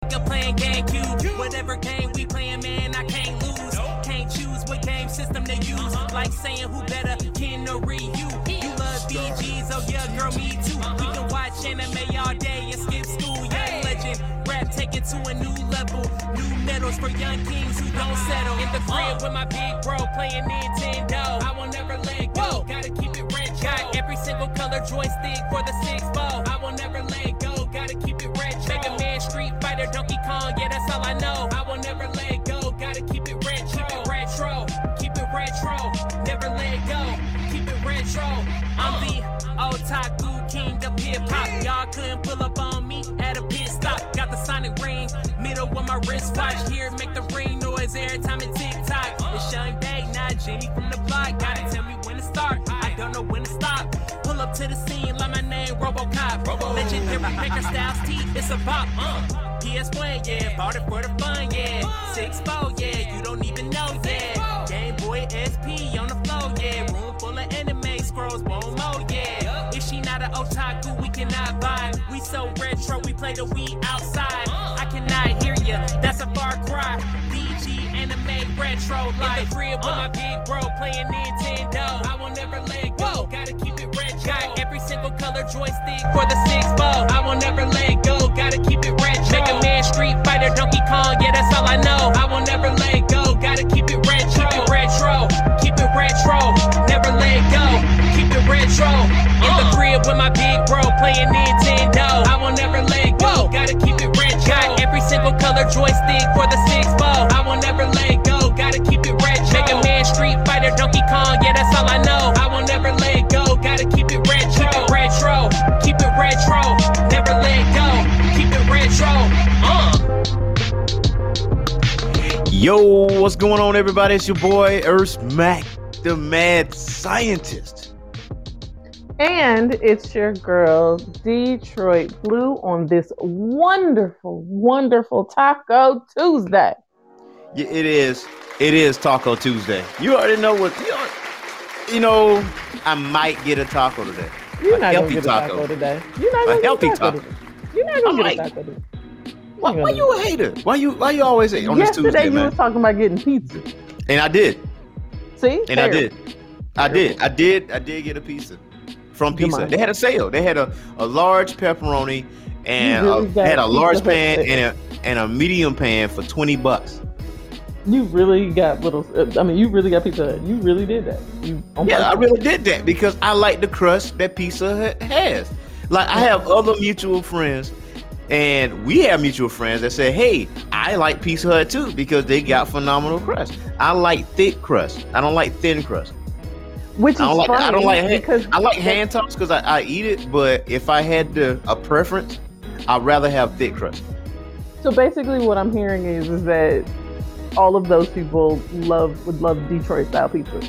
Playing game cube, whatever game we playing, man, I can't lose. Can't choose what game system to use. Like saying who better, Ken or Ryu. You love BGs, oh yeah, girl, me too. We can watch anime all day and skip school. Young legend, rap take it to a new level. New medals for young kings who don't settle. In the crib with my big bro playing Nintendo. I will never let go, gotta keep it retro. Got every single color joystick for the 6-4. I will never let go, gotta keep it retro. Mega Man, Street Fighter, Donkey Kong, yeah, that's all I know. I will never let go, gotta keep it retro. Keep it retro, keep it retro. Never let go, keep it retro. I'm the otaku king of hip hop. Y'all couldn't pull up on me at a pit stop. Got the sonic ring, middle of my wristwatch. Here, make the ring noise every time it tick tock. It's Sean Bay, not Jenny from the block. Gotta tell me when to start, I don't know when to stop. Pull up to the scene like my name RoboCop. Legendary maker styles T, it's a bop. PS1, yeah, bought it for the fun, yeah. 6-4, yeah, you don't even know, yeah. Game Boy SP on the floor, yeah. Room full of anime scrolls, one more, yeah. If she not an otaku, we cannot vibe. We so retro, we play the Wii outside. I cannot hear ya, that's a far cry. DG anime retro life. In the crib with my big bro playing Nintendo. I will never let go, gotta keep it retro. Got every single color joystick for the 6-4. I will never let go, gotta keep it retro. Mega Man, Street Fighter, Donkey Kong, yeah, that's all I know. I will never let go, gotta keep it retro. Keep it retro, keep it retro. Never let go, keep it retro. In the crib with my big bro playing Nintendo. I will never let go, gotta keep it retro. Got every single color joystick for the 6-4. I will never let go, gotta keep it retro. Mega Man, Street Fighter, Donkey Kong, yeah, that's all I know. I will never let go, gotta keep it retro. Keep it retro, keep it retro. Never let go, keep it retro. Yo, what's going on, everybody? It's your boy Earth Mac, the mad scientist. And it's your girl, Detroit Blue, on this wonderful, wonderful Taco Tuesday. Yeah, it is. It is Taco Tuesday. You already know what, you know, I might get a taco today. You're not going to get a taco today. You're not going to get a taco today. You're not going to get a taco today. Why you a hater? Why you always hate on this Tuesday, Yesterday you man? was talking about getting pizza. And I did. See? And I did get a pizza from Pizza. They had a sale. They had a large pepperoni and they had a large pan and a medium pan for $20. You really got you really got Pizza Hut. You really did that. I really did that because I like the crust that Pizza Hut has. Like, I have other mutual friends, and we have mutual friends that say, hey, I like Pizza Hut too because they got phenomenal crust. I like thick crust. I don't like thin crust. Which is funny. I don't like I like hand toss because I eat it, but if I had a preference, I'd rather have thick crust. So basically what I'm hearing is that all of those people would love Detroit style pizza.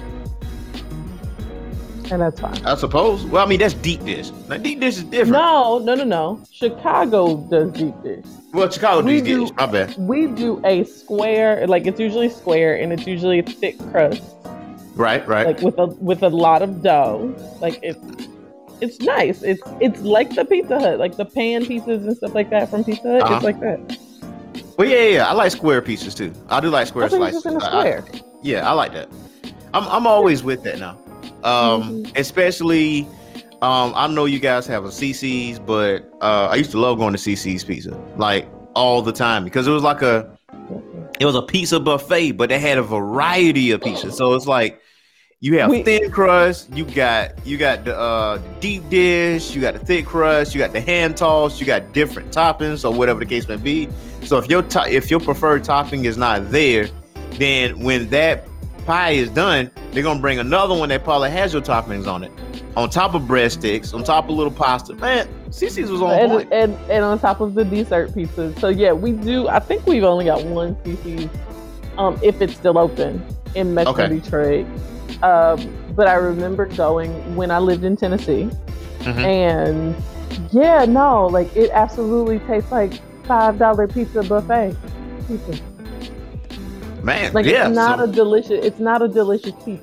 And that's fine. I suppose. Well, I mean, that's deep dish. Now, deep dish is different. No. Chicago does deep dish. Well, Chicago does deep dish. My bad. We do a square, like it's usually square, and it's usually thick crust. Right. Like with a lot of dough. Like it's nice. It's like the Pizza Hut, like the pan pizzas and stuff like that from Pizza Hut. It's like that. Well, yeah. I like square pizzas too. I do like square slices. In a square. I like that. I'm always with that now. Especially, I know you guys have a CC's, but I used to love going to CC's Pizza like all the time because it was like a pizza buffet, but they had a variety of pizzas. So it's like you have thin crust, you got the deep dish, you got the thick crust, you got the hand toss, you got different toppings or whatever the case may be. So if your preferred topping is not there, then when that pie is done, they're gonna bring another one that probably has your toppings on it, on top of breadsticks, on top of little pasta. Man, CC's was on point. And on top of the dessert pizzas. So yeah, we do. I think we've only got one CC's, if it's still open in Metro Detroit. But I remember going when I lived in Tennessee, and like it absolutely tastes like $5 pizza buffet pizza. Man, like it's not a delicious pizza.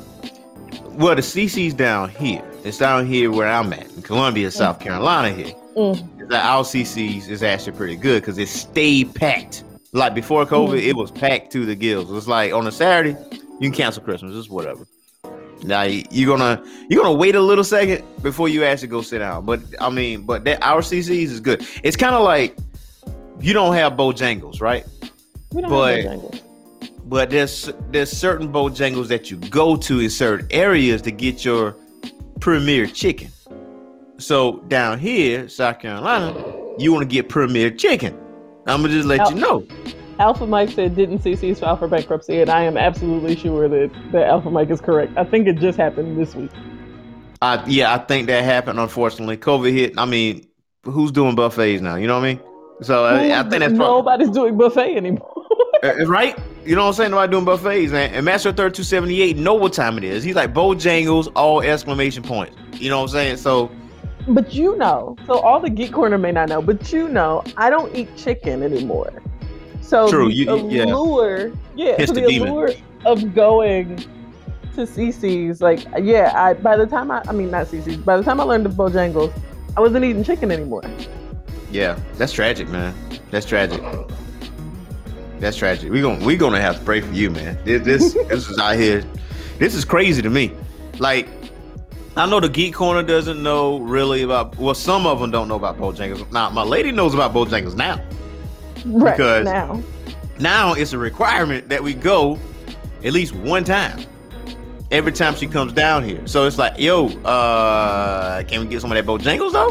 Well, the CC's down here. It's down here where I'm at in Columbia, South Carolina here. that our CCs is actually pretty good because it stayed packed. Like before COVID, it was packed to the gills. It's like on a Saturday, you can cancel Christmas, just whatever. Now you're gonna wait a little second before you actually go sit down. But that our CCs is good. It's kind of like you don't have Bojangles, right? We don't have Bojangles. But there's certain Bojangles that you go to in certain areas to get your premier chicken. So down here, South Carolina, you want to get premier chicken. I'm gonna just let you know. Alpha Mike said didn't CC's file for bankruptcy, and I am absolutely sure that Alpha Mike is correct. I think it just happened this week. I think that happened. Unfortunately, COVID hit. I mean, who's doing buffets now? You know what I mean? So I think that's nobody's doing buffet anymore. Right? You know what I'm saying? Nobody doing buffets, man. And Master Third 278 know what time it is. He's like Bojangles, all exclamation points. You know what I'm saying? So. But so all the Geek Corner may not know, but I don't eat chicken anymore. So true. The allure of going to CC's, by the time I learned the Bojangles, I wasn't eating chicken anymore. Yeah, that's tragic, man. That's tragic. We're gonna have to pray for you, man. This is out here. This is crazy to me. Like, I know the Geek Corner doesn't know really about. Well, some of them don't know about Bojangles. Now, my lady knows about Bojangles now. Right, because now it's a requirement that we go at least one time every time she comes down here. So it's like, yo, can we get some of that Bojangles though?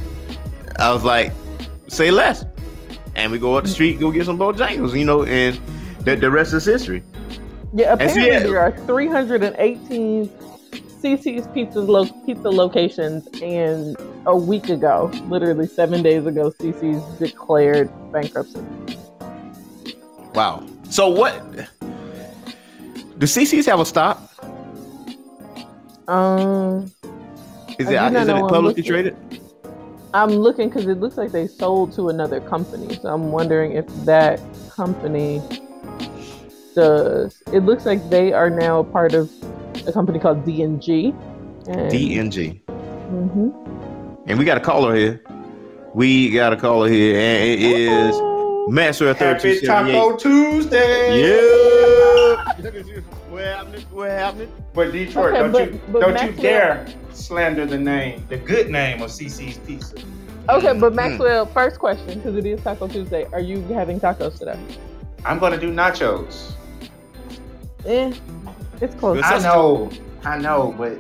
I was like, say less. And we go up the street, go get some Bojangles, and the rest is history. Yeah, apparently there are 318 CC's pizza locations, and a week ago, literally 7 days ago, CC's declared bankruptcy. Wow. So what? Do CC's have a stop? Is it publicly traded? I'm looking because it looks like they sold to another company. So I'm wondering if that company does. It looks like they are now a part of a company called DNG. DNG. Mm-hmm. And we got a caller here. And it is Master of Happy Taco Tuesday. Yeah. What happening? But Detroit, don't you dare slander the good name of CC's Pizza. Okay, but Maxwell, first question, because it is Taco Tuesday. Are you having tacos today? I'm gonna do nachos. It's close. I know, but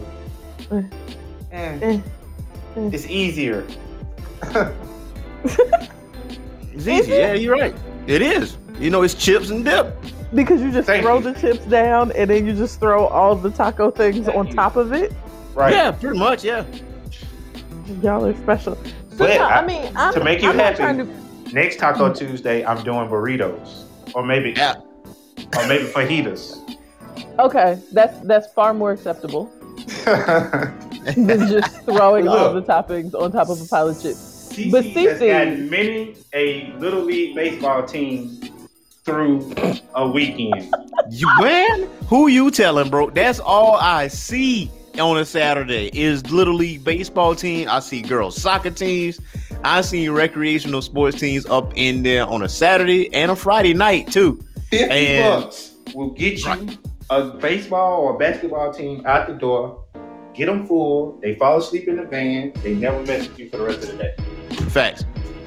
it's easier. It's easy. Yeah, you're right. It is. It's chips and dip. Because you just throw the chips down and then you just throw all the taco things on top of it. Right. Yeah, pretty much. Yeah. Y'all are special. So but to make you happy, next Taco Tuesday, I'm doing burritos, or maybe fajitas. Okay, that's far more acceptable than just throwing all the toppings on top of a pile of chips. CC has gotten many a Little League baseball team through a weekend. Man, who you telling, bro? That's all I see on a Saturday is Little League baseball team. I see girls soccer teams. I see recreational sports teams up in there on a Saturday and a Friday night too. $50 will get you a baseball or basketball team out the door. Get them full. They fall asleep in the van. They never mess with you for the rest of the day. Facts.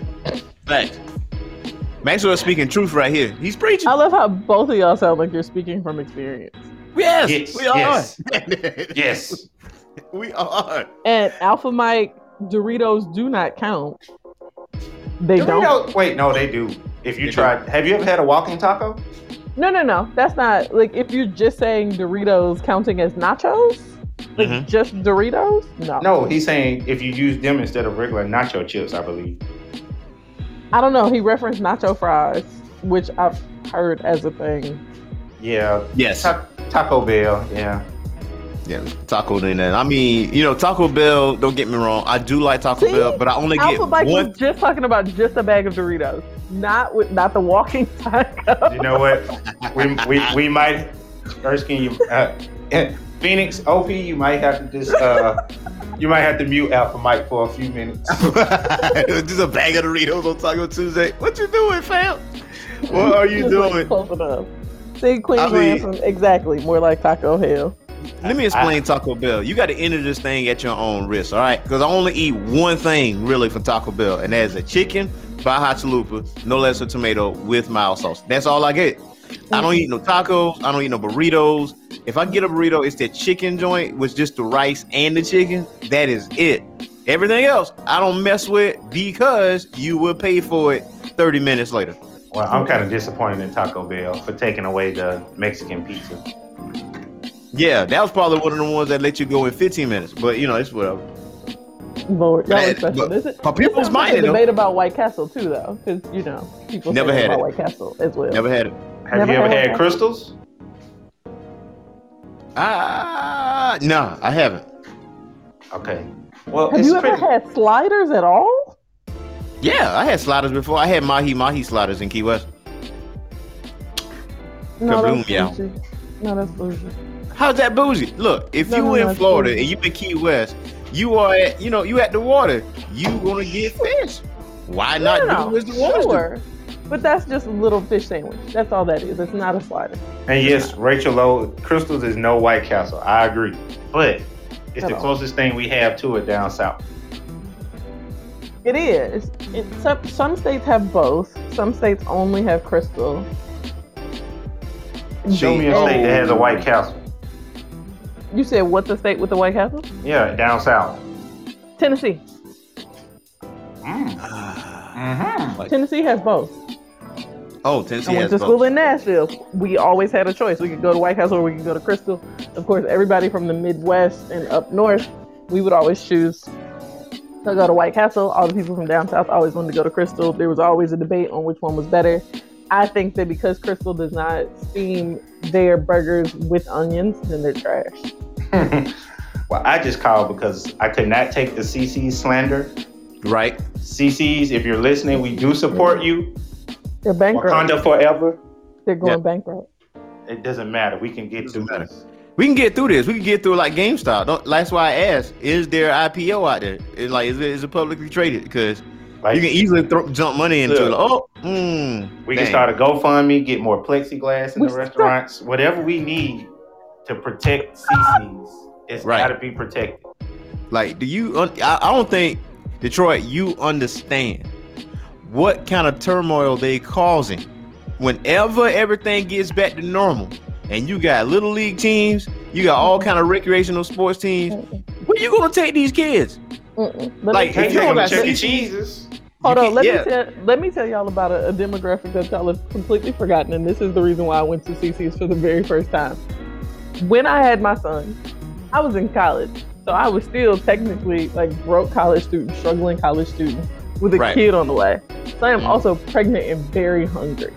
Maxwell speaking truth right here. He's preaching. I love how both of y'all sound like you're speaking from experience. Yes, we are. Yes, we are. And Alpha Mike, Doritos do not count. They don't. Wait, no, they do. If you tried, have you ever had a walking taco? No. That's not like if you're just saying Doritos counting as nachos. Like just Doritos? No, he's saying if you use them instead of regular nacho chips, I believe. I don't know. He referenced nacho fries, which I've heard as a thing. Yeah. Yes. Taco Bell. Yeah. Yeah. Taco in that. I mean, Taco Bell. Don't get me wrong. I do like Taco Bell, but I only get one. Was just talking about just a bag of Doritos, not the walking taco. You know what? We might. Erskine, Phoenix, OP, you might have to just you might have to mute Alpha Mike for a few minutes. Just a bag of Doritos on Taco Tuesday. What you doing, fam? What are you doing? Like, close enough. See, Queen's Ransom, exactly. More like Taco Hell. Let me explain Taco Bell. You got to enter this thing at your own risk, all right? Because I only eat one thing really from Taco Bell, and that is a chicken baja chalupa, no less a tomato with mild sauce. That's all I get. I don't eat no tacos. I don't eat no burritos. If I get a burrito, it's that chicken joint with just the rice and the chicken. That is it. Everything else, I don't mess with because you will pay for it 30 minutes later. Well, I'm kind of disappointed in Taco Bell for taking away the Mexican pizza. Yeah, that was probably one of the ones that let you go in 15 minutes. But, you know, it's whatever. Lord, y'all are special. This is people's mind. Debate about White Castle, too, though. Because, you know, people never say had about it. White Castle as well. Never had it. Have you ever had Crystals? No, I haven't. Okay. Well, have you ever had sliders at all? Yeah, I had sliders before. I had mahi sliders in Key West. No, Kaboom, that's bougie. How's that bougie? Look, if you in Florida and you in Key West, you are at, you at the water, you gonna get fish. Why not do as the water? But that's just a little fish sandwich. That's all that is. It's not a slider. And yes, Rachel Lowe, Crystals is no White Castle. I agree. But it's the closest thing we have to it down south. It is. Some states have both. Some states only have Crystal. Show me a state that has a White Castle. You said what's the state with the White Castle? Yeah, down south. Tennessee. Tennessee has both. Oh, Tennessee I went to school in Nashville. We always had a choice. We could go to White Castle or we could go to Crystal. Of course, everybody from the Midwest and up north, we would always choose to go to White Castle. All the people from down south always wanted to go to Crystal. There was always a debate on which one was better. I think that because Crystal does not steam their burgers with onions, then they're trash. Well, I just called because I could not take the CC's slander. Right. CC's, if you're listening, we do support you. They're bankrupt. Wakanda forever. They're going bankrupt. It doesn't matter. We can get through this. We can get through this. We can get through it like GameStop. That's why I asked, is there IPO out there? Is it publicly traded? Because you can easily jump money into it. We can start a GoFundMe, get more plexiglass in the restaurants. Whatever we need to protect CC's, it's got to be protected. Like, I don't think, Detroit, you understand what kind of turmoil they causing whenever everything gets back to normal and you got little league teams, you got all kind of recreational sports teams. Where you gonna take these kids? Like, if you don't got Chuck E. Cheese's. Hold on, let me tell y'all about a demographic that y'all have completely forgotten, and this is the reason why I went to CC's for the very first time. When I had my son, I was in college, so I was still technically like broke college student, struggling college student with a kid on the way. So I am also pregnant and very hungry.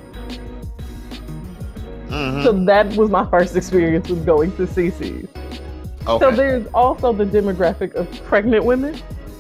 So that was my first experience with going to CC's. Okay. So there's also the demographic of pregnant women.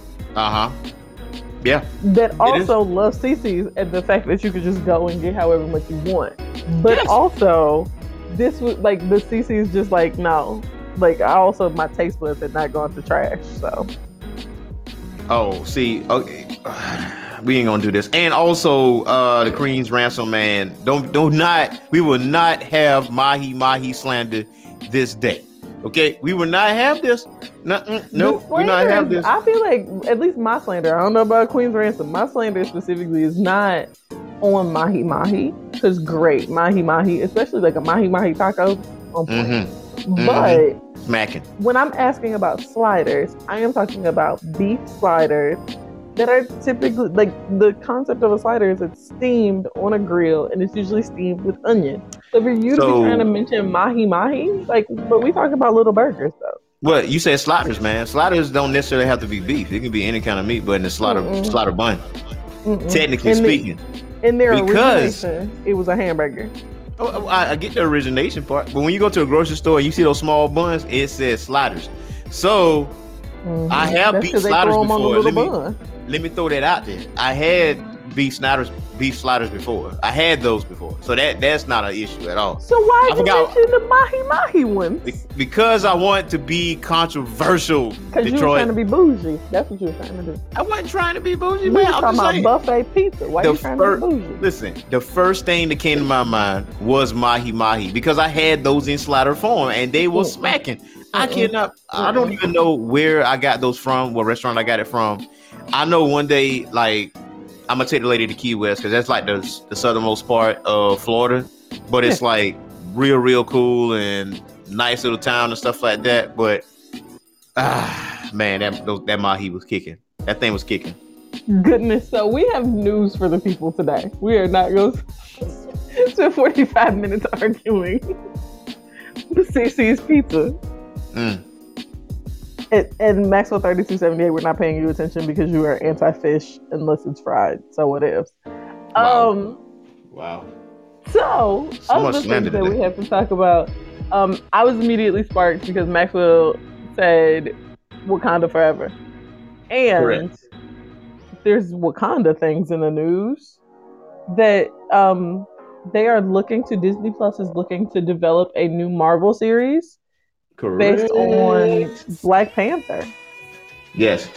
Yeah. That also love CC's and the fact that you could just go and get however much you want. But also, this was like the CC's just like, no. Like, I also, my taste buds had not gone to trash, so. Oh, see, okay. We ain't gonna do this. And also, the Queen's Ransom, man, we will not have mahi slander this day. Okay, we will not have this. No, we not have this. I feel like at least my slander. I don't know about Queen's Ransom. My slander specifically is not on mahi because great mahi, especially like a mahi taco on point. But smacking. When I'm asking about sliders, I am talking about beef sliders that are typically like the concept of a slider is it's steamed on a grill and it's usually steamed with onion. So for you to be trying to mention mahi, like, but we talking about little burgers though. Well, you said sliders, man. Sliders don't necessarily have to be beef. It can be any kind of meat, but in the slider bun, technically speaking. In their origination, it was a hamburger. Oh, I get the origination part, but when you go to a grocery store and you see those small buns, it says sliders. So I have beef sliders before. Let me throw that out there. I had beef sliders before. I had those before, so that's not an issue at all. So why did you mention the mahi mahi ones? Because I want to be controversial. Because you were trying to be bougie. That's what you were trying to do. I wasn't trying to be bougie, man. You were talking about buffet pizza. Why are you trying to be bougie? Listen, the first thing that came to my mind was mahi mahi because I had those in slider form and they were smacking. I cannot. I don't even know where I got those from. What restaurant I got it from? I know one day, like, I'm gonna take the lady to Key West because that's like the southernmost part of Florida, but it's like real cool and nice little town and stuff like that. But man, that mahi was kicking. That thing was kicking. Goodness, so we have news for the people today. We are not going to spend 45 minutes arguing the CC's pizza. And Maxwell 3278, we're not paying you attention because you are anti-fish unless it's fried. So what ifs? Wow. So other things that we have to talk about. I was immediately sparked because Maxwell said Wakanda Forever. And correct. There's Wakanda things in the news that they are Disney Plus is looking to develop a new Marvel series. Correct. Based on Black Panther. Yes.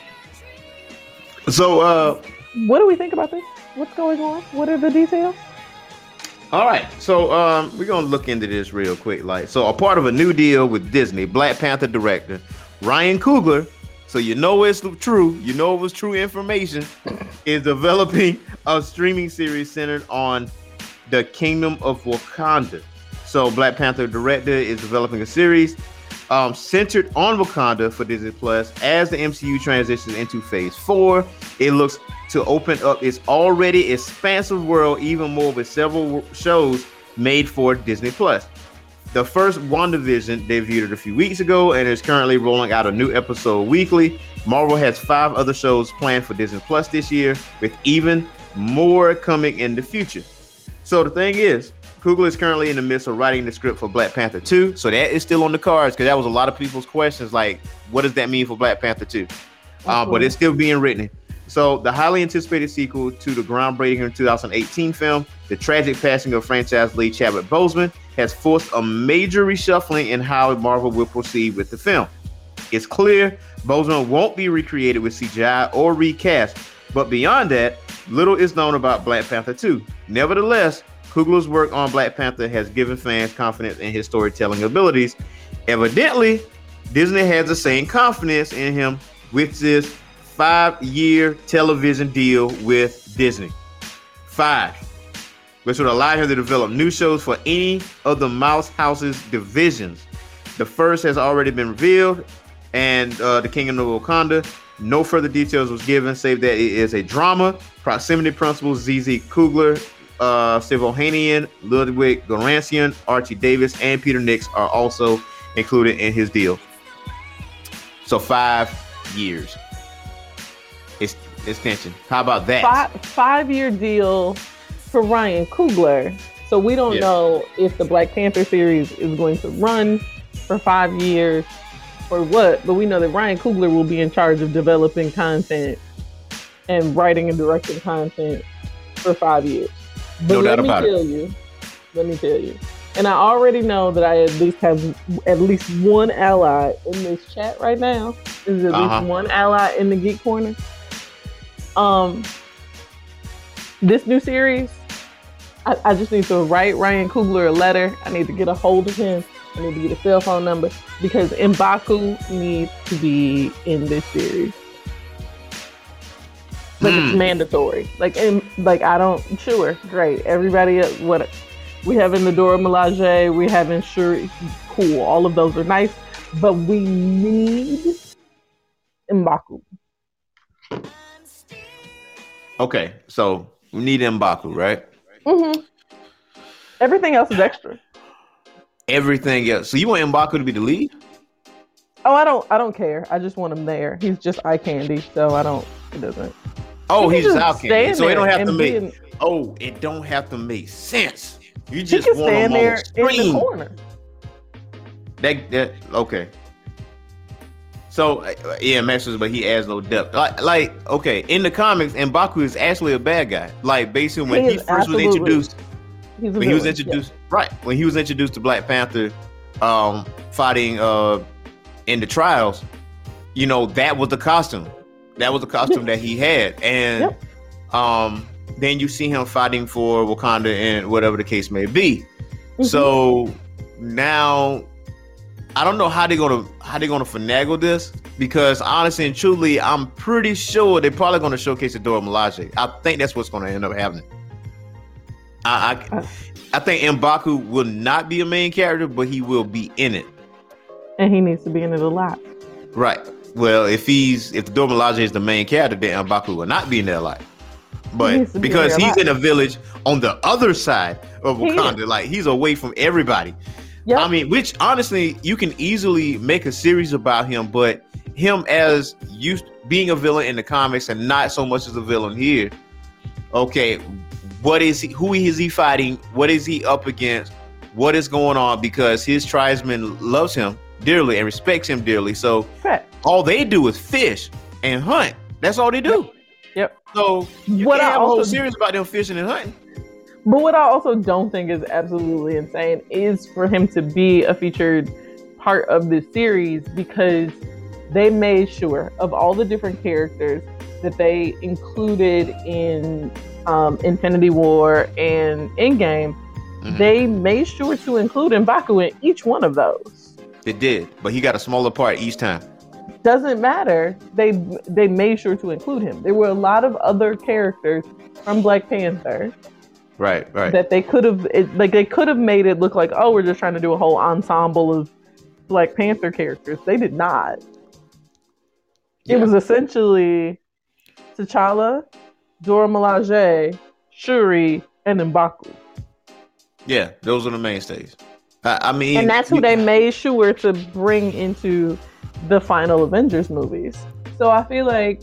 So, what do we think about this? What's going on? What are the details? All right. So, we're going to look into this real quick. So a part of a new deal with Disney, Black Panther director Ryan Coogler, so you know it's true, you know it was true information, is developing a streaming series centered on the Kingdom of Wakanda. So Black Panther director is developing a series centered on Wakanda for Disney Plus. As the MCU transitions into Phase 4, it looks to open up its already expansive world even more with several shows made for Disney Plus. The first WandaVision debuted a few weeks ago and is currently rolling out a new episode weekly. Marvel has 5 other shows planned for Disney Plus this year, with even more coming in the future. So the thing is, Coogler is currently in the midst of writing the script for Black Panther 2. So that is still on the cards because that was a lot of people's questions. Like, what does that mean for Black Panther 2? But it's still being written. So the highly anticipated sequel to the groundbreaking 2018 film, the tragic passing of franchise lead Chadwick Boseman, has forced a major reshuffling in how Marvel will proceed with the film. It's clear Boseman won't be recreated with CGI or recast. But beyond that, little is known about Black Panther 2. Nevertheless, Coogler's work on Black Panther has given fans confidence in his storytelling abilities. Evidently, Disney has the same confidence in him with this 5-year television deal with Disney. 5, which would allow him to develop new shows for any of the Mouse House's divisions. The first has already been revealed, and the Kingdom of Wakanda. No further details was given, save that it is a drama. Proximity Principals, ZZ Coogler, Steve Ohanian, Ludwig Göransson, Archie Davis, and Peter Nix are also included in his deal. So 5 years. Extension. How about that? 5-year deal for Ryan Coogler. So we don't know if the Black Panther series is going to run for 5 years or what, but we know that Ryan Coogler will be in charge of developing content and writing and directing content for 5 years. But no doubt about it. Let me tell you. And I already know that I at least have at least one ally in this chat right now. There's at least one ally in the Geek Corner. This new series, I just need to write Ryan Coogler a letter. I need to get a hold of him. I need to get a cell phone number because M'Baku needs to be in this series. Like it's mandatory. I don't. Sure, great. Everybody, what we have in the Dora Milaje, we have in Shuri. Cool. All of those are nice, but we need M'Baku. Okay, so we need M'Baku, right? Mm-hmm. Everything else is extra. Everything else. So you want M'Baku to be the lead? Oh, I don't care. I just want him there. He's just eye candy, so I don't. It doesn't. Oh, he's just eye candy. So it don't have to make. Oh, it don't have to make sense. You just want stand him there on the in the corner. That okay. So yeah, Masters, but he adds no depth. Like okay, in the comics, M'Baku is actually a bad guy. Like basically when he first was introduced, when he was introduced to Black Panther, fighting in the trials, you know, that was the costume. That was the costume that he had, and then you see him fighting for Wakanda and whatever the case may be. Mm-hmm. So now I don't know how they're gonna finagle this, because honestly and truly, I'm pretty sure they're probably gonna showcase Dora Milaje. I think that's what's gonna end up happening. I think M'Baku will not be a main character, but he will be in it, and he needs to be in it a lot. Right. Well, if Dora Milaje is the main character, then M'Baku will not be in there a lot. But because he's in a village on the other side of Wakanda, like he's away from everybody. Yep. I mean, which honestly, you can easily make a series about him, but him as being a villain in the comics and not so much as a villain here. Okay, what is he? Who is he fighting? What is he up against? What is going on? Because his tribesman loves him dearly and respects him dearly. So all they do is fish and hunt. That's all they do. Yep. So you can't have a whole series about them fishing and hunting. But what I also don't think is absolutely insane is for him to be a featured part of this series, because they made sure of all the different characters that they included in Infinity War and Endgame. Mm-hmm. They made sure to include M'Baku in each one of those. It did, but he got a smaller part each time. Doesn't matter. They made sure to include him. There were a lot of other characters from Black Panther. Right. That they could have made it look like, oh, we're just trying to do a whole ensemble of Black Panther characters. They did not. Yeah. It was essentially T'Challa, Dora Milaje, Shuri, and M'Baku. Yeah, those are the mainstays. I mean, and that's who they made sure to bring into the final Avengers movies. So I feel like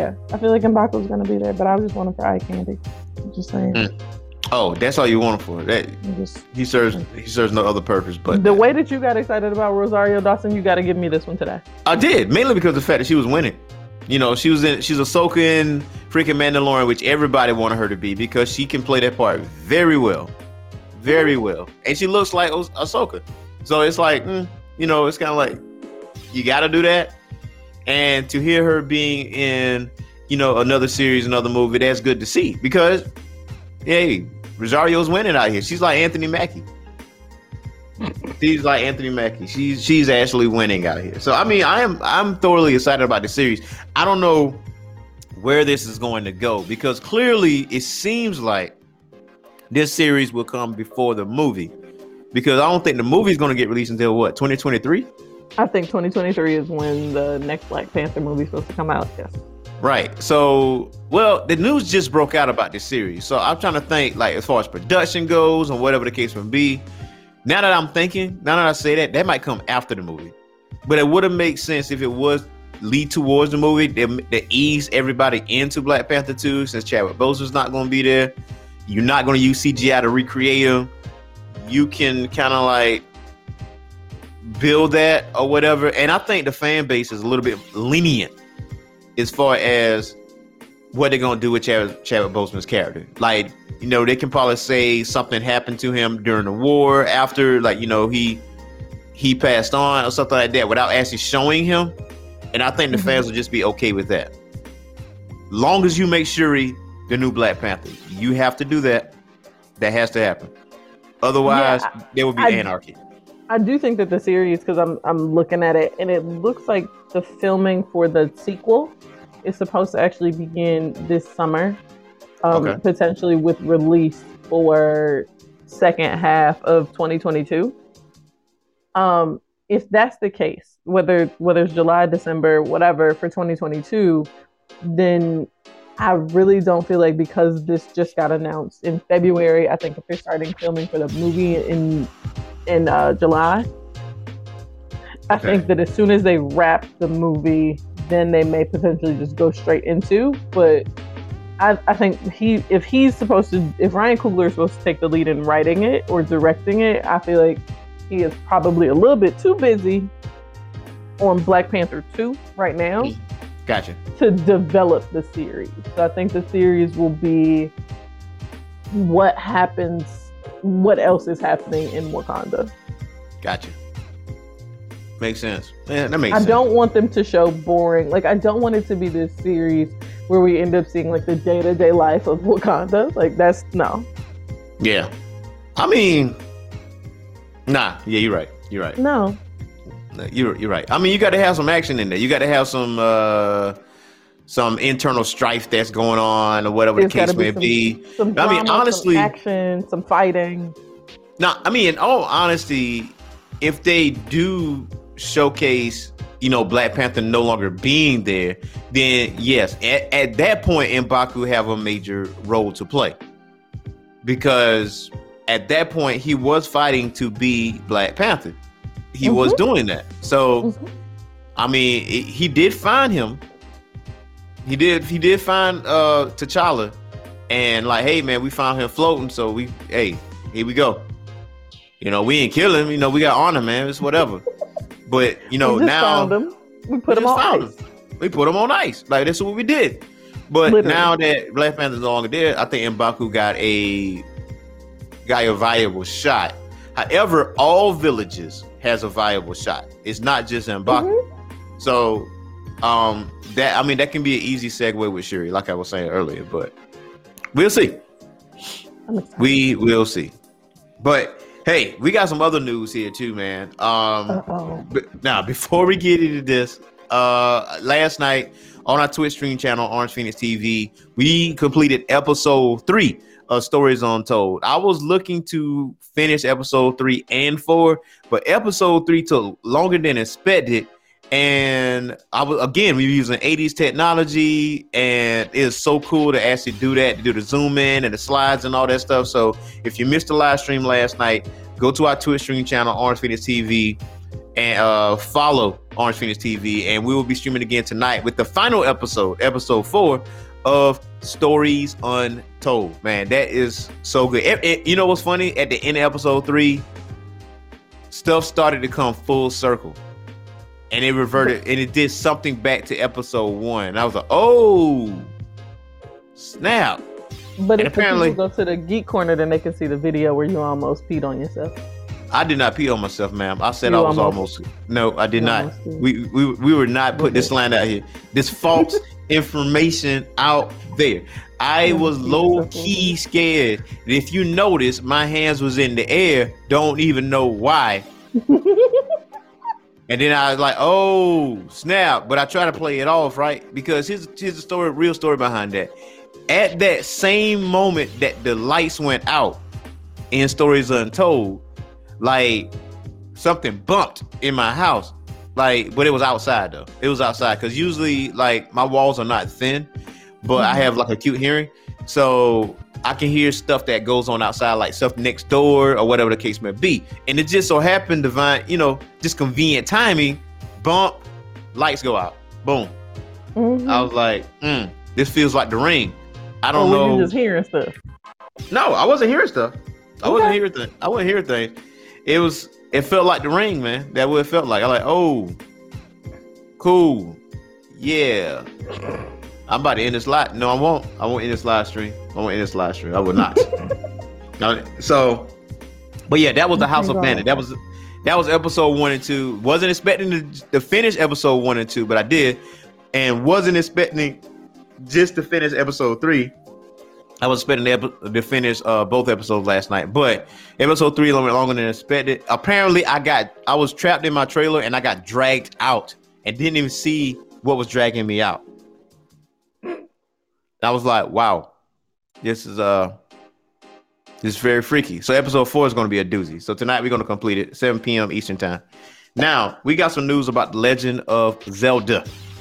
M'Baku's gonna be there, but I just want him for eye candy. I'm just saying. Oh, that's all you want him for. That he serves no other purpose. But the way that you got excited about Rosario Dawson, you got to give me this one today. I did, mainly because of the fact that she was winning. You know, she's Ahsoka in freaking Mandalorian, which everybody wanted her to be, because she can play that part very well, and she looks like Ahsoka. So it's like, you know, it's kind of like you got to do that, and to hear her being in, you know, another series, another movie, that's good to see, because hey, Rosario's winning out here. She's like Anthony Mackie. She's actually winning out here. So I mean, I'm thoroughly excited about the series. I don't know where this is going to go, because clearly it seems like this series will come before the movie, because I don't think the movie is going to get released until 2023. I think 2023 is when the next Black Panther movie is supposed to come out. Yes. Right. So, well, the news just broke out about this series. So I'm trying to think, like, as far as production goes and whatever the case may be. Now that I say that might come after the movie. But it would have made sense if it was lead towards the movie, to ease everybody into Black Panther 2, since Chadwick Boseman's not going to be there. You're not going to use CGI to recreate him. You can kind of like build that or whatever. And I think the fan base is a little bit lenient as far as what they're going to do with Chadwick Boseman's character. Like, you know, they can probably say something happened to him during the war, after, like, you know, he passed on or something like that, without actually showing him. And I think the fans will just be okay with that. Long as you make Shuri the new Black Panther. You have to do that. That has to happen. Otherwise, there will be anarchy. I do think that the series, because I'm looking at it, and it looks like the filming for the sequel is supposed to actually begin this summer, potentially with release for second half of 2022. If that's the case, whether it's July, December, whatever for 2022, then I really don't feel like, because this just got announced in February, I think if they're starting filming for the movie in July, I think that as soon as they wrap the movie, then they may potentially just go straight into. But I think if Ryan Coogler is supposed to take the lead in writing it or directing it, I feel like he is probably a little bit too busy on Black Panther 2 right now. Gotcha. To develop the series. So I think the series will be what happens, what else is happening in Wakanda. Gotcha. Makes sense. Yeah, that makes sense. I don't want them to show boring. Like, I don't want it to be this series where we end up seeing like the day-to-day life of Wakanda. Like, that's no. Yeah. I mean, nah. Yeah, you're right. You're right. No. You're right. I mean, you got to have some action in there. You got to have some internal strife that's going on, or whatever the case may be. Some drama, I mean, honestly, some action, some fighting. No, I mean, in all honesty, if they do showcase, Black Panther no longer being there, then yes, at that point, M'Baku have a major role to play, because at that point he was fighting to be Black Panther. He was doing that. So, I mean, he did find him. He did find T'Challa, and like, hey man, we found him floating. So here we go. We ain't kill him. We got honor, man. It's whatever. But now found him. We put him on ice. We put him on ice. Like, that's what we did. But Literally. Now that Black Panther's no longer there, I think M'Baku got a viable shot. However, all villages has a viable shot. It's not just M'Baku. So that can be an easy segue with Shuri, like I was saying earlier. But we'll see. We will see. But hey, we got some other news here too, man. Now, before we get into this, last night on our Twitch stream channel, Orange Phoenix TV, we completed episode 3 of Stories Untold. I was looking to finish episode 3 and 4, but episode 3 took longer than expected. And we were using 80s technology, and it's so cool to actually do that, to do the zoom in and the slides and all that stuff. So if you missed the live stream last night, go to our Twitch stream channel, Orange Phoenix TV, and follow Orange Phoenix TV. And we will be streaming again tonight with the final episode 4 of Stories Untold. Man, that is so good. You know what's funny? At the end of episode 3, stuff started to come full circle. And it reverted, and it did something back to episode 1. And I was like, oh, snap. But and if apparently people go to the Geek Corner, then they can see the video where you almost peed on yourself. I did not pee on myself, ma'am. I said I was almost. No, I did not. We were not putting this line out here. This false information out there. I was low-key scared. If you notice, my hands was in the air. Don't even know why. And then I was like, oh, snap. But I try to play it off, right? Because here's the real story behind that. At that same moment that the lights went out in Stories Untold, like, something bumped in my house. Like, but it was outside, though. It was outside. Because usually, like, my walls are not thin, but I have, like, acute hearing. So I can hear stuff that goes on outside, like stuff next door or whatever the case may be. And it just so happened just convenient timing, bump, lights go out. Boom. I was like, this feels like The Ring. I don't know. You just hearing stuff. No, I wasn't hearing stuff. I wasn't hearing things. It felt like The Ring, man. That's what it felt like. I was like, oh, cool. Yeah. I'm about to end this live. No, I won't. I won't end this live stream. I will not. So, but yeah, that was the House of Bandit. That was episode 1 and 2. Wasn't expecting to finish episode 1 and 2, but I did, and wasn't expecting just to finish episode 3. I was expecting to finish both episodes last night, but episode 3 went longer than expected. Apparently, I was trapped in my trailer and I got dragged out and didn't even see what was dragging me out. I was like, wow, this is very freaky. So episode 4 is going to be a doozy. So tonight we're going to complete it, 7 p.m. Eastern time. Now, we got some news about The Legend of Zelda.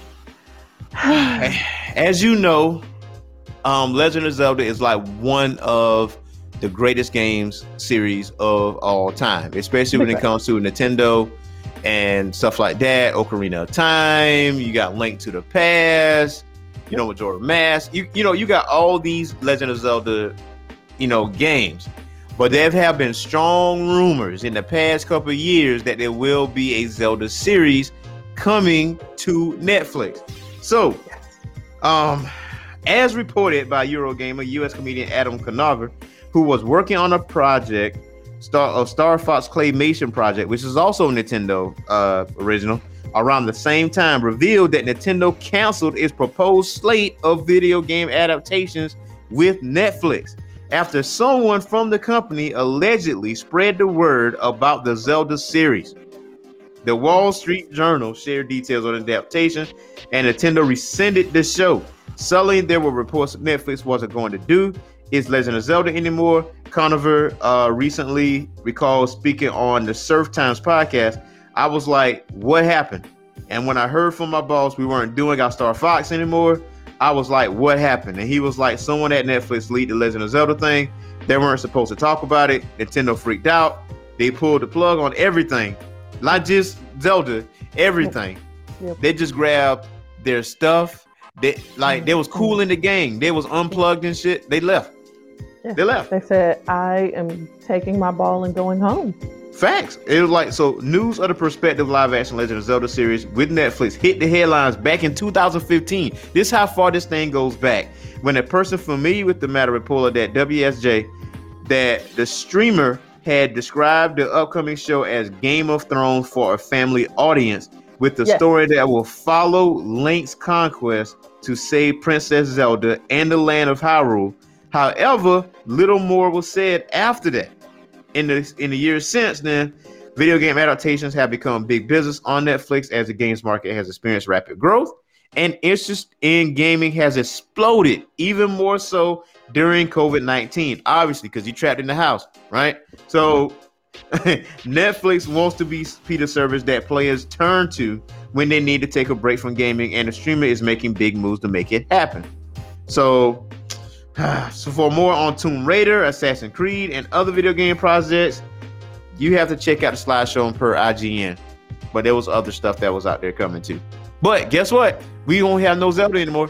As you know, Legend of Zelda is like one of the greatest games series of all time, especially when it comes to Nintendo and stuff like that. Ocarina of Time, you got Link to the Past, Majora's Mask. You got all these Legend of Zelda, games. But there have been strong rumors in the past couple of years that there will be a Zelda series coming to Netflix. So, as reported by Eurogamer, U.S. comedian Adam Conover, who was working on a project, Star Fox Claymation project, which is also a Nintendo original, around the same time, revealed that Nintendo canceled its proposed slate of video game adaptations with Netflix after someone from the company allegedly spread the word about the Zelda series. The Wall Street Journal shared details on the adaptation, and Nintendo rescinded the show. Suddenly, there were reports that Netflix wasn't going to do its Legend of Zelda anymore. Conover recently recalled speaking on the Surf Times podcast. I was like, what happened? And when I heard from my boss we weren't doing our Star Fox anymore, I was like, what happened? And he was like, someone at Netflix leaked the Legend of Zelda thing. They weren't supposed to talk about it. Nintendo freaked out. They pulled the plug on everything. Not just Zelda, everything. Yep. They just grabbed their stuff. They was cool in the game. They was unplugged and shit. They left. Yeah. They left. They said, I am taking my ball and going home. Facts. It was like, so news of the prospective live-action Legend of Zelda series with Netflix hit the headlines back in 2015. This is how far this thing goes back. When a person familiar with the matter reported that WSJ, that the streamer had described the upcoming show as Game of Thrones for a family audience, with the story that will follow Link's conquest to save Princess Zelda and the land of Hyrule. However, little more was said after that. In the years since then, video game adaptations have become big business on Netflix as the games market has experienced rapid growth, and interest in gaming has exploded even more so during COVID-19, obviously, because you're trapped in the house, right? So Netflix wants to be the service that players turn to when they need to take a break from gaming, and the streamer is making big moves to make it happen. So for more on Tomb Raider, Assassin's Creed, and other video game projects, you have to check out the slideshow on per IGN. But there was other stuff that was out there coming too. But guess what? We don't have no Zelda anymore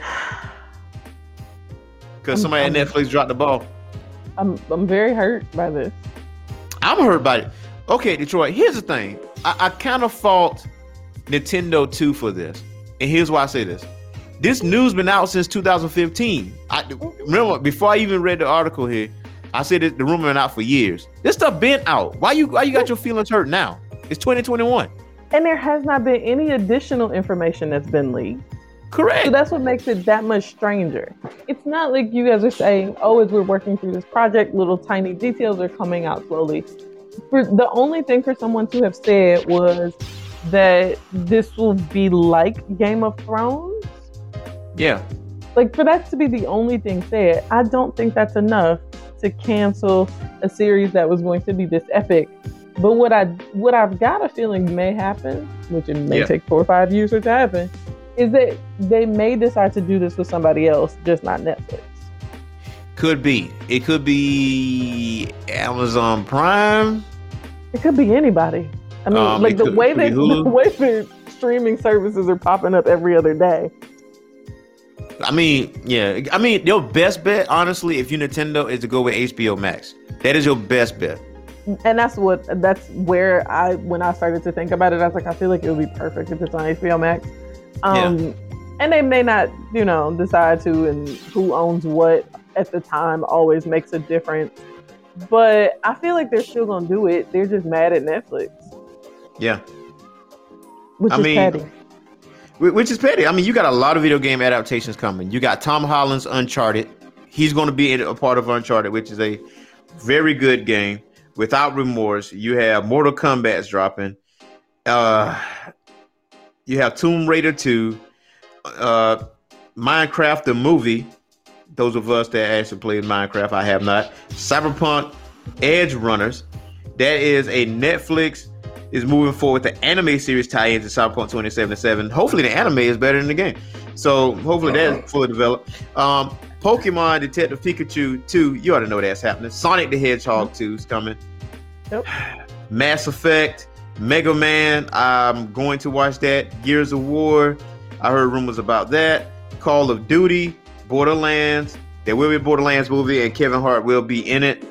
because somebody at Netflix dropped the ball. I'm very hurt by this. I'm hurt by it. Okay, Detroit, here's the thing. I kind of fault Nintendo too for this. And here's why I say this. This news been out since 2015. Remember, before I even read the article here, I said that the rumor been out for years. This stuff been out. Why you got your feelings hurt now? It's 2021. And there has not been any additional information that's been leaked. Correct. So that's what makes it that much stranger. It's not like you guys are saying, oh, as we're working through this project, little tiny details are coming out slowly. The only thing for someone to have said was that this will be like Game of Thrones. Yeah. Like, for that to be the only thing said, I don't think that's enough to cancel a series that was going to be this epic. But what I've got a feeling may happen, which it may take 4 or 5 years for it to happen, is that they may decide to do this with somebody else, just not Netflix. Could be. It could be Amazon Prime. It could be anybody. I mean, the way that streaming services are popping up every other day. I mean, your best bet, honestly, if you're Nintendo, is to go with HBO Max. That is your best bet. And that's where when I started to think about it, I was like, I feel like it would be perfect if it's on HBO Max. And they may not, decide to, and who owns what at the time always makes a difference. But I feel like they're still going to do it. They're just mad at Netflix. Yeah. Which is petty. Which is petty. I mean, you got a lot of video game adaptations coming. You got Tom Holland's Uncharted. He's going to be a part of Uncharted, which is a very good game. Without remorse. You have Mortal Kombat's dropping. You have Tomb Raider 2. Minecraft the movie. Those of us that actually played Minecraft, I have not. Cyberpunk Edge Runners. That is a Netflix is moving forward with the anime series tie-in to Cyberpunk 2077. Hopefully the anime is better than the game. So hopefully that's fully developed. Pokemon Detective Pikachu 2, you ought to know that's happening. Sonic the Hedgehog 2 is coming. Yep. Mass Effect, Mega Man, I'm going to watch that. Gears of War, I heard rumors about that. Call of Duty, Borderlands, there will be a Borderlands movie and Kevin Hart will be in it.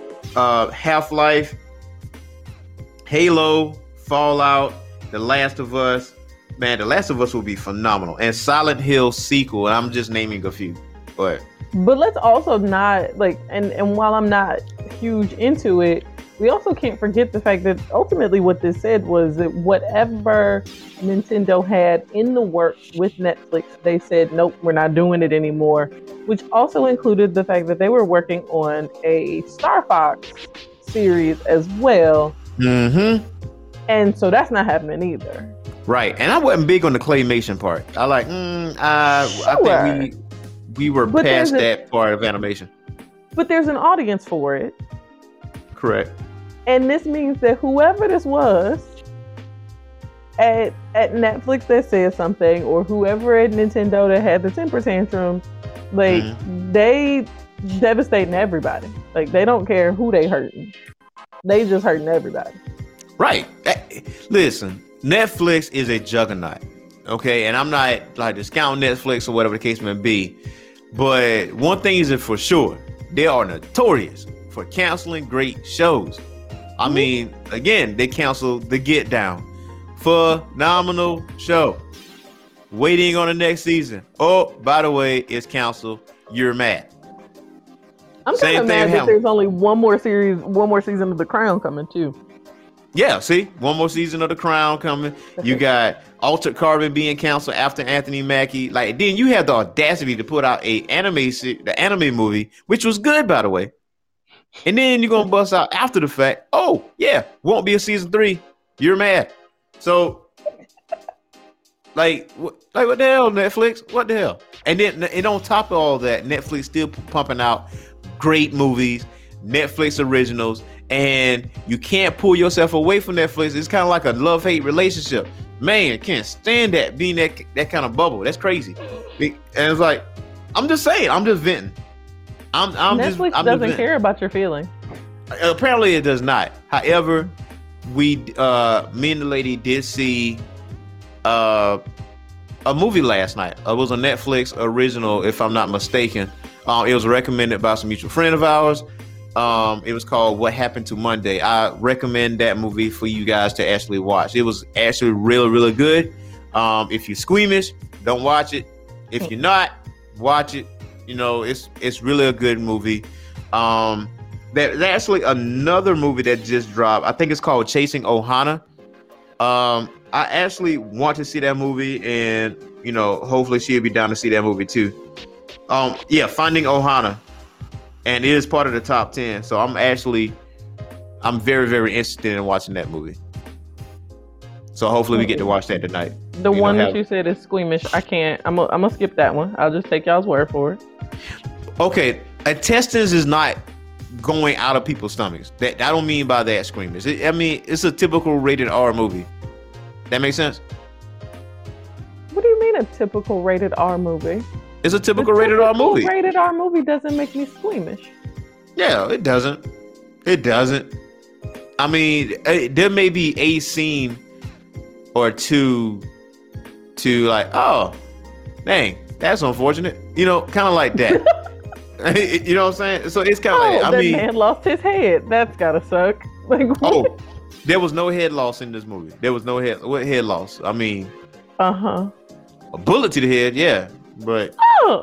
Half-Life, Halo, Fallout, The Last of Us, Man, The Last of Us will be phenomenal. And Silent Hill sequel, and I'm just naming a few. But let's also not like, and while I'm not huge into it, we also can't forget the fact that ultimately what this said was that whatever Nintendo had in the works with Netflix, they said, nope, we're not doing it anymore, which also included the fact that they were working on a Star Fox series as well. Mm-hmm. And so that's not happening either. Right. And I wasn't big on the claymation part. I think we were past that part of animation. But there's an audience for it. Correct. And this means that whoever this was at Netflix that said something, or whoever at Nintendo that had the temper tantrum, like they devastating everybody. Like they don't care who they hurting. They just hurting everybody. Right. Listen, Netflix is a juggernaut. Okay, and I'm not like discounting Netflix or whatever the case may be, but one thing is for sure, they are notorious for canceling great shows. I mean, again, they canceled The Get Down. Phenomenal show. Waiting on the next season. Oh, by the way, it's canceled. You're mad. I'm kind of mad that there's only one more season of The Crown coming too. Yeah, see, one more season of The Crown coming. You got Altered Carbon being canceled after Anthony Mackie. Like, then you have the audacity to put out the anime movie, which was good, by the way. And then you're gonna bust out after the fact. Oh yeah, won't be a season 3. You're mad. So, like what the hell, Netflix? What the hell? And then, and on top of all that, Netflix still pumping out great movies, Netflix originals, and you can't pull yourself away from Netflix. It's kind of like a love-hate relationship. Man, can't stand that being that kind of bubble. That's crazy. And it's like, I'm just saying, I'm just venting. Netflix doesn't care about your feelings. Apparently, it does not. However, me and the lady did see a movie last night. It was a Netflix original, if I'm not mistaken. It was recommended by some mutual friend of ours. It was called What Happened to Monday. I recommend that movie for you guys to actually watch. It was actually really, really good. If you're squeamish, don't watch it. If you're not, watch it. You know, it's really a good movie. There's actually another movie that just dropped. I think it's called Chasing Ohana. I actually want to see that movie, and you know, hopefully she'll be down to see that movie too. Finding Ohana, and it is part of the top 10. So I'm very, very interested in watching that movie. So hopefully we get to watch that tonight. The one that you said is squeamish. I can't. I'm gonna skip that one. I'll just take y'all's word for it. Okay, intestines is not going out of people's stomachs. That I don't mean by that squeamish. I mean it's a typical rated R movie. That makes sense? What do you mean a typical rated R movie? It's a typical rated R movie. Rated R movie doesn't make me squeamish. Yeah, it doesn't. It doesn't. I mean, there may be a scene or two to like, oh, dang, that's unfortunate. You know, kind of like that. You know what I'm saying? So it's kind of like, that man lost his head. That's gotta suck. Like, oh, there was no head loss in this movie. There was no head loss? I mean, a bullet to the head, yeah, but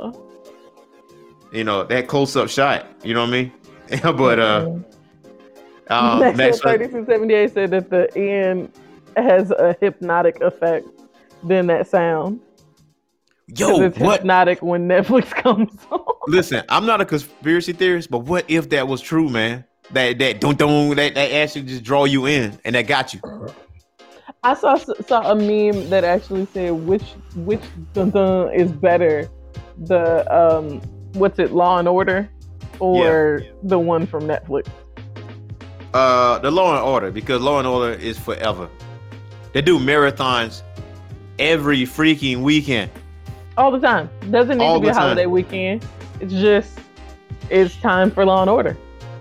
you know that close-up shot. You know what I mean? But Maxwell 3278 said that the end has a hypnotic effect. Then that sound. Yo, it's what? Hypnotic when Netflix comes on. Listen, I'm not a conspiracy theorist, but what if that was true, man? That actually just draw you in, and that got you. I saw a meme that actually said which dun dun is better, the Law and Order, or the one from Netflix. The Law and Order, because Law and Order is forever. They do marathons every freaking weekend. All the time. Doesn't need to be a holiday weekend. It's time for Law and Order.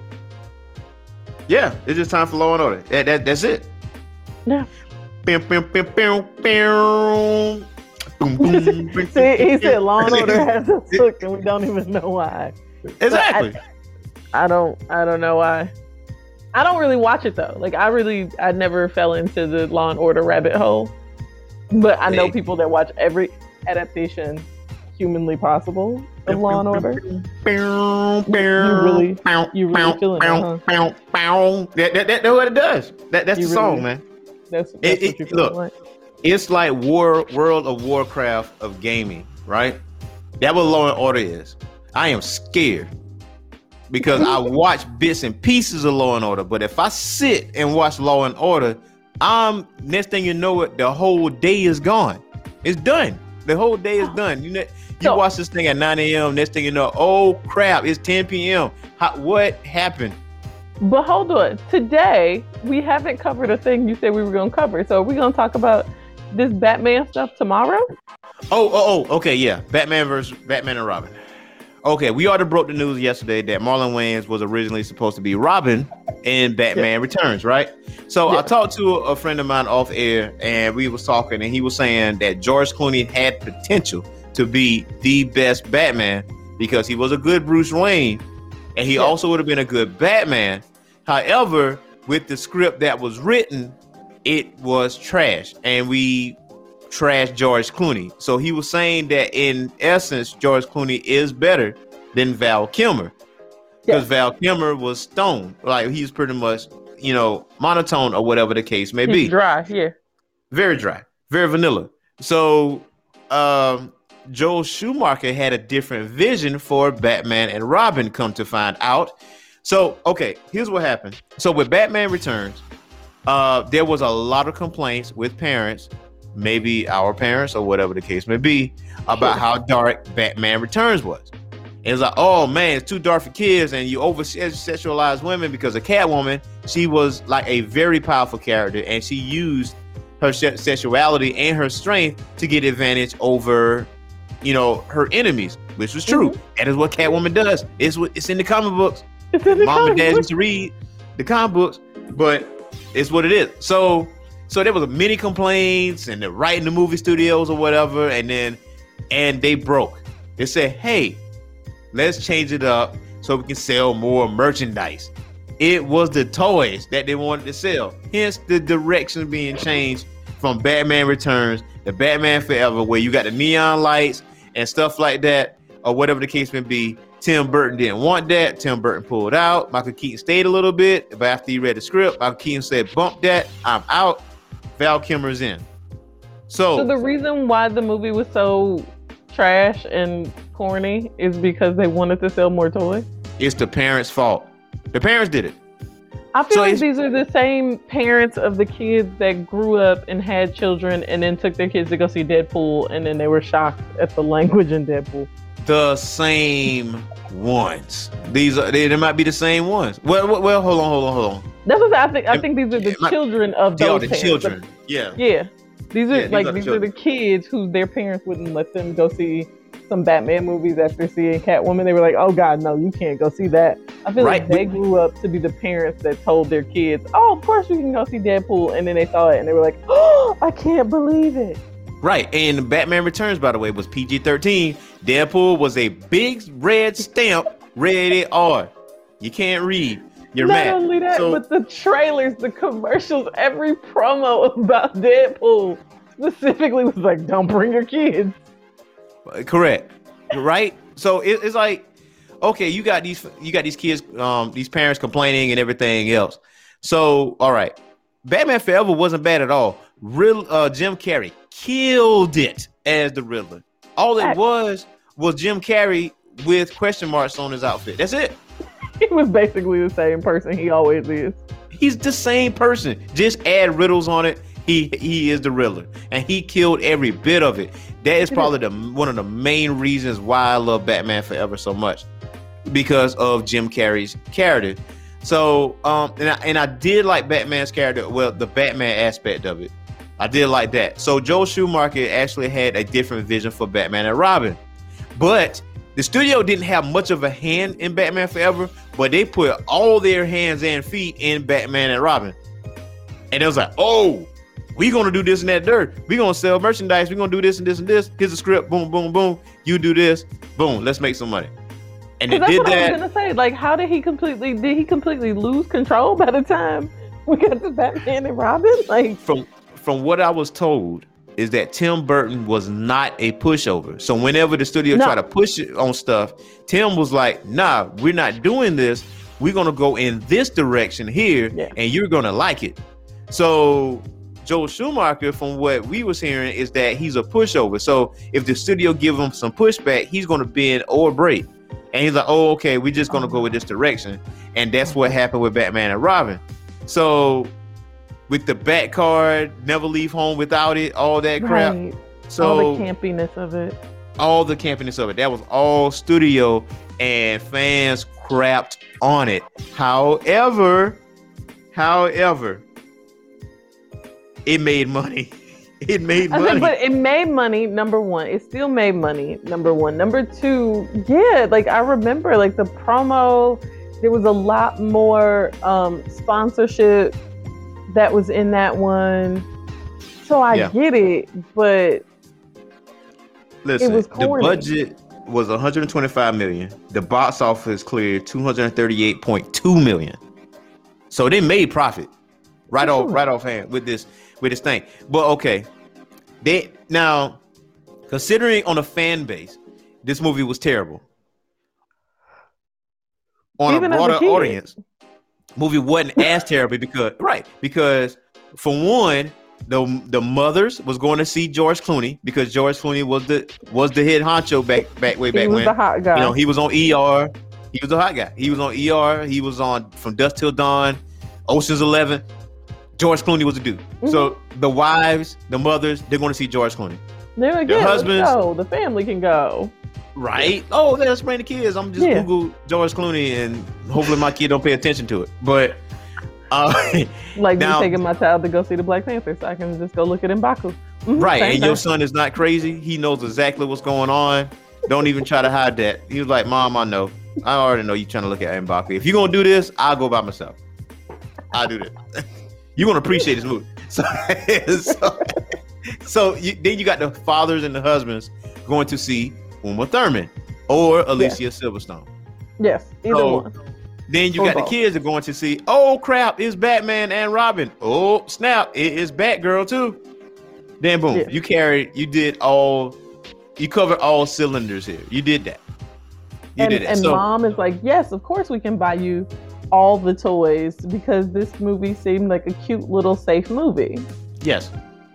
Yeah, it's just time for Law and Order. That's it. Yeah. See, he said Law and Order has a hook, and we don't even know why. Exactly. I don't know why. I don't really watch it though. Like I never fell into the Law and Order rabbit hole. But I know people that watch every adaptation humanly possible of Law and Order. You really feeling that, huh? That's what it does. That's the song, man. That's what you feel like. It's like World of Warcraft of gaming, right? That's what Law and Order is. I am scared because I watch bits and pieces of Law and Order, but if I sit and watch Law and Order, next thing you know it, the whole day is gone. It's done. The whole day is done. You watch this thing at 9 a.m. Next thing you know, oh crap, it's 10 p.m. What happened? But hold on. Today, we haven't covered a thing you said we were going to cover. So are we going to talk about this Batman stuff tomorrow? Oh, okay, yeah. Batman and Robin. Okay, we already broke the news yesterday that Marlon Wayans was originally supposed to be Robin in Batman Returns, right? So I talked to a friend of mine off air, and we was talking, and he was saying that George Clooney had potential to be the best Batman because he was a good Bruce Wayne, and he also would have been a good Batman. However, with the script that was written, it was trash, and we trashed George Clooney. So he was saying that in essence, George Clooney is better than Val Kilmer because Val Kilmer was stoned. Like he's pretty much, monotone or whatever the case may be. Dry, yeah. Very dry, very vanilla. So Joel Schumacher had a different vision for Batman and Robin, come to find out. So, okay, here's what happened. So with Batman Returns, there was a lot of complaints with parents, maybe our parents or whatever the case may be, about how dark Batman Returns was. It was like, oh man, it's too dark for kids, and you over sexualize women because of Catwoman. She was like a very powerful character, and she used her sexuality and her strength to get advantage over, her enemies, which was true. Mm-hmm. That is what Catwoman does. It's in the comic books. Mom and dad used to read the comic books, but it's what it is. So there was many complaints, and they're writing the movie studios or whatever, and they broke. They said, hey, let's change it up so we can sell more merchandise. It was the toys that they wanted to sell. Hence the direction being changed from Batman Returns to Batman Forever, where you got the neon lights and stuff like that, or whatever the case may be. Tim Burton didn't want that. Tim Burton pulled out. Michael Keaton stayed a little bit, but after he read the script, Michael Keaton said, bump that, I'm out. Val Kilmer's in. So the reason why the movie was so trash and corny is because they wanted to sell more toys? It's the parents' fault. The parents did it. I feel like these are the same parents of the kids that grew up and had children and then took their kids to go see Deadpool, and then they were shocked at the language in Deadpool. The same ones. They might be the same ones. Well, hold on. That's what I think. I think these are the children of those parents. Children. Yeah. These are the kids who their parents wouldn't let them go see some Batman movies after seeing Catwoman. They were like, oh God, no, you can't go see that. I feel like they grew up to be the parents that told their kids, oh, of course we can go see Deadpool. And then they saw it and they were like, oh, I can't believe it. Right. And Batman Returns, by the way, was PG-13. Deadpool was a big red stamp, rated R. You can't read. You're mad. Not only that, but the trailers, the commercials, every promo about Deadpool specifically was like, don't bring your kids. Correct. Right? So it's like, okay, you got these kids, these parents complaining and everything else. So, all right. Batman Forever wasn't bad at all. Jim Carrey killed it as the Riddler. All it was Jim Carrey with question marks on his outfit. That's it. He was basically the same person he always is. He's the same person. Just add riddles on it. He is the Riddler, and he killed every bit of it. That is probably one of the main reasons why I love Batman Forever so much, because of Jim Carrey's character. So, and I did like Batman's character. Well, the Batman aspect of it, I did like that. So Joel Schumacher actually had a different vision for Batman and Robin, but the studio didn't have much of a hand in Batman Forever, but they put all their hands and feet in Batman and Robin. And it was like, oh, we're going to do this and that dirt. We're going to sell merchandise. We're going to do this and this and this. Here's the script. Boom, boom, boom. You do this. Boom. Let's make some money. And they did that. I was going to say, like, how did he completely lose control by the time we got to Batman and Robin? Like, from what I was told is that Tim Burton was not a pushover. So whenever the studio tried to push it on stuff, Tim was like, nah, we're not doing this. We're going to go in this direction here, and you're going to like it. So Joel Schumacher, from what we was hearing, is that he's a pushover. So if the studio give him some pushback, he's going to bend or break. And he's like, oh, okay, we're just going to go with this direction. And that's what happened with Batman and Robin. So with the Bat card, never leave home without it, all that crap. Right. So all the campiness of it. All the campiness of it. That was all studio, and fans crapped on it. However, it made money. It made money. But it made money, number one. It still made money, number one. Number two, like I remember like the promo, there was a lot more sponsorship that was in that one. So I get it, but listen, it was corny. The budget was $125 million. The box office cleared $238.2 million. So they made profit right off hand with this thing. But okay, now considering on a fan base, this movie was terrible. On even a broader audience, movie wasn't as terrible because for one, the mothers was going to see George Clooney because George Clooney was the head honcho back when. He was the hot guy. You know, he was on ER. He was the hot guy. He was on ER. He was on From Dusk Till Dawn, Ocean's 11. George Clooney was the dude. Mm-hmm. So the wives, the mothers, they're going to see George Clooney. They're like, their husbands, the family can go. Right? Oh, let's bring the kids. I'm just Google George Clooney and hopefully my kid don't pay attention to it. But like now, me taking my child to go see the Black Panther, so I can just go look at M'Baku. Mm-hmm, right, and your son is not crazy. He knows exactly what's going on. Don't even try to hide that. He was like, Mom, I know. I already know you trying to look at M'Baku. If you're going to do this, I'll go by myself. I'll do that. You're going to appreciate this movie. Then you got the fathers and the husbands going to see Uma Thurman or Alicia Silverstone. Yes, either one. Then you got the kids are going to see, oh crap, it's Batman and Robin. Oh snap, it is Batgirl too. Then boom, you covered all cylinders here. You did that. And mom is like, yes, of course we can buy you all the toys because this movie seemed like a cute little safe movie. Yes.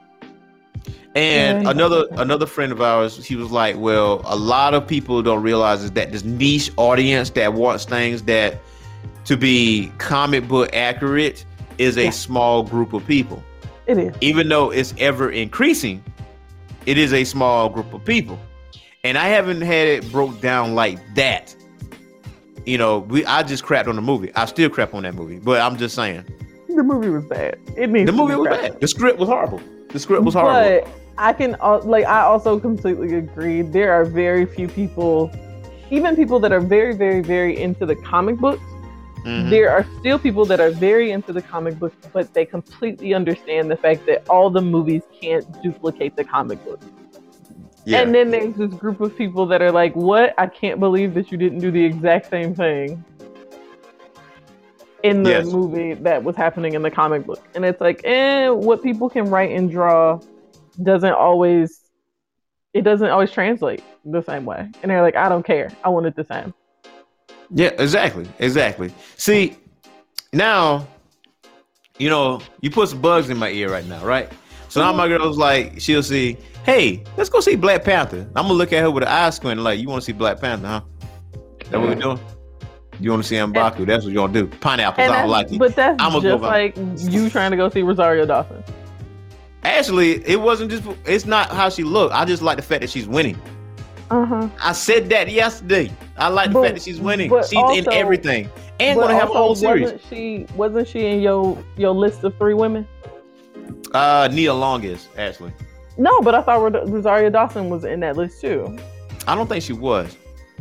And another friend of ours, he was like, well, a lot of people don't realize is that this niche audience that wants things that to be comic book accurate is a small group of people. It is. Even though it's ever increasing, it is a small group of people. And I haven't had it broke down like that. You know, I just crapped on the movie. I still crap on that movie, but I'm just saying. The movie was bad. The movie was bad. The script was horrible. But I also completely agree. There are very few people, even people that are very, very, very into the comic books. Mm-hmm. There are still people that are very into the comic books, but they completely understand the fact that all the movies can't duplicate the comic books. Yeah. And then there's this group of people that are like, what? I can't believe that you didn't do the exact same thing in the movie that was happening in the comic book. And it's like, what people can write and draw doesn't always translate the same way. And they're like, I don't care. I want it the same. Yeah, exactly. See, now, you know, you put some bugs in my ear right now, right? So now my girl's like, she'll see, hey, let's go see Black Panther. I'm gonna look at her with an eye squint like, you want to see Black Panther, huh? That what we're doing? You want to see M'Baku? That's what you're gonna do. Pineapples, I don't like it. But that's just like you trying to go see Rosario Dawson. Actually, it's not how she looked. I just like the fact that she's winning. Uh-huh. I said that yesterday. I like the fact that she's winning. She's also, in everything. And gonna have a whole series. Wasn't she in your list of 3 women? Nia Long is, actually. No, but I thought Rosario Dawson was in that list too. I don't think she was.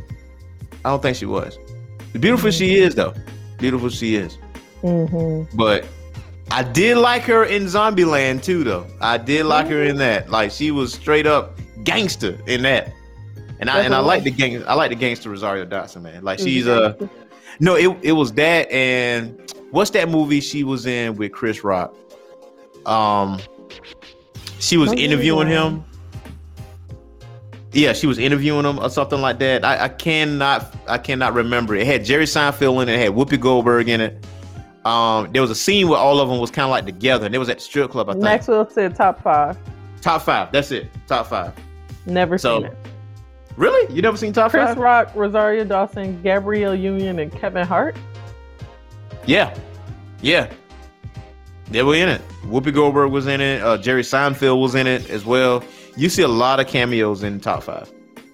Beautiful she is, though. Beautiful she is. Mm-hmm. But I did like her in Zombieland too, though. I did like her in that. Like, she was straight up gangster in that. And I like the gang. I like the gangster Rosario Dawson, man. Like, she's no, it was that. And what's that movie she was in with Chris Rock? she was interviewing him. Yeah, she was interviewing him or something like that. I cannot remember. It had Jerry Seinfeld in it. It had Whoopi Goldberg in it. There was a scene where all of them was kind of like together, and it was at the strip club. I think Maxwell said top 5. Top 5. That's it. Top 5. Never seen it. Really? You never seen Top 5? Chris Rock, Rosario Dawson, Gabrielle Union, and Kevin Hart. Yeah. They were in it. Whoopi Goldberg was in it. Jerry Seinfeld was in it as well. You see a lot of cameos in Top 5.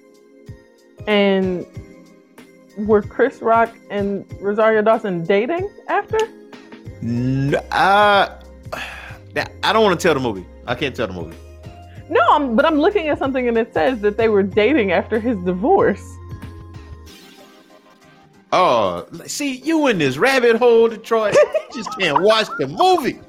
And were Chris Rock and Rosario Dawson dating after? I don't want to tell the movie. I can't tell the movie. No, but I'm looking at something and it says that they were dating after his divorce. Oh, see, you in this rabbit hole, Detroit. You just can't watch the movie.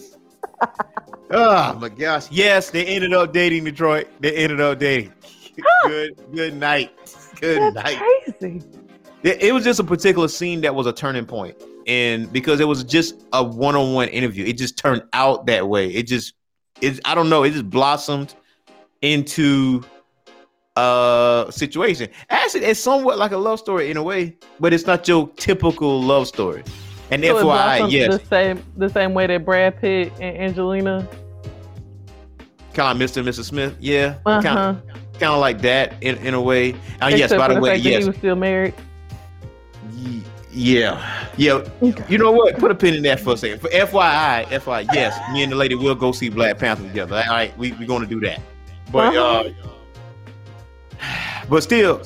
Oh my gosh! Yes, they ended up dating, Detroit. They ended up dating. Good night. Good night. Crazy. It was just a particular scene that was a turning point, and because it was just a one-on-one interview, it just turned out that way. I don't know. It just blossomed into a situation. Actually, it's somewhat like a love story in a way, but it's not your typical love story. And so FYI, yes, the same way that Brad Pitt and Angelina, kind of Mr. and Mrs. Smith, yeah, kind of like that in a way. Yes, by the way, yes, he was still married. Yeah. You know what? Put a pin in that for a second. For FYI, yes, me and the lady will go see Black Panther together. All right, we're going to do that. But but still,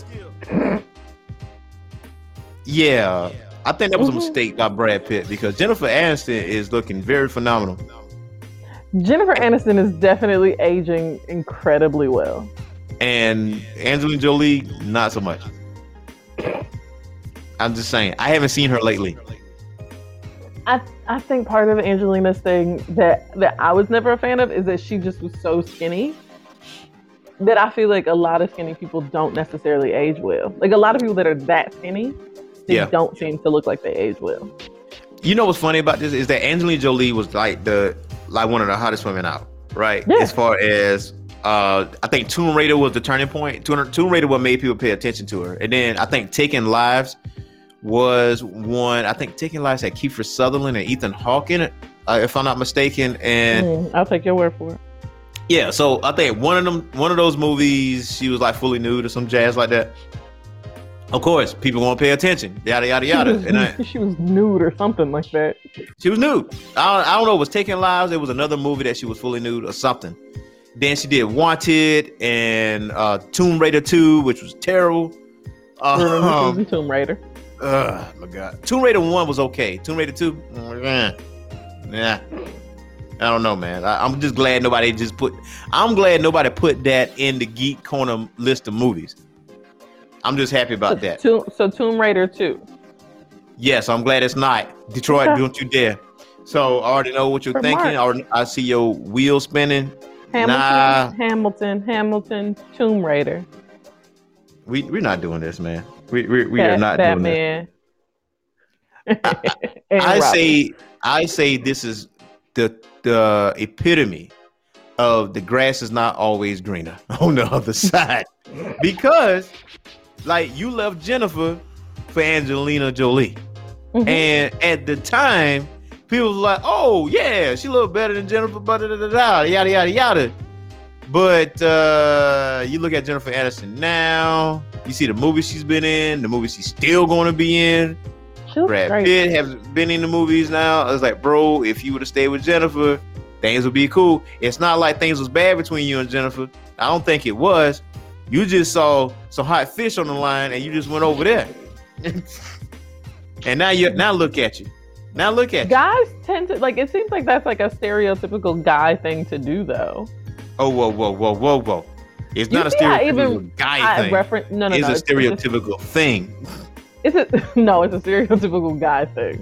yeah, I think that was a mistake by Brad Pitt because Jennifer Aniston is looking very phenomenal. Jennifer Aniston is definitely aging incredibly well. And Angelina Jolie, not so much. I'm just saying, I haven't seen her lately. I think part of Angelina's thing that I was never a fan of is that she just was so skinny that I feel like a lot of skinny people don't necessarily age well. Like a lot of people that are that skinny, they don't seem to look like they age well. You know what's funny about this is that Angelina Jolie was like one of the hottest women out, right? Yeah. As far as I think Tomb Raider was the turning point. Tomb Raider what made people pay attention to her, and then I think Taking Lives was one. I think Taking Lives had Kiefer Sutherland and Ethan Hawke in it, if I'm not mistaken. And I'll take your word for it. Yeah, so I think one of those movies, she was like fully nude or some jazz like that. Of course, people won't pay attention. Yada yada yada. She was nude or something like that. She was nude. I don't know. It was Taking Lives. It was another movie that she was fully nude or something. Then she did Wanted and Tomb Raider 2, which was terrible. Tomb Raider. Oh my God. Tomb Raider 1 was okay. Tomb Raider 2, yeah. I don't know, man. I'm just glad nobody put that in the Geek Corner list of movies. I'm just happy about that. So Tomb Raider 2. Yes, I'm glad it's not. Detroit, don't you dare. So I already know what you're thinking. I see your wheel spinning. Hamilton, Tomb Raider. We're not doing this, man. We are not Batman. doing this. I say this is the epitome of the grass is not always greener on the other side, because like you left Jennifer for Angelina Jolie, and at the time people were like, oh yeah, she looked better than Jennifer, yada yada yada. But you look at Jennifer Aniston now, you see the movies she's been in, the movies she's still going to be in. Brad Pitt has been in the movies now. I was like, bro, if you would have stayed with Jennifer, things would be cool. It's not like things was bad between you and Jennifer. I don't think it was. You just saw some hot fish on the line and you just went over there. And now look at you. Now look at guys tend to it seems like that's like a stereotypical guy thing to do though. Oh, whoa. It's not a stereotypical guy thing. It's a stereotypical thing. No, it's a stereotypical guy thing.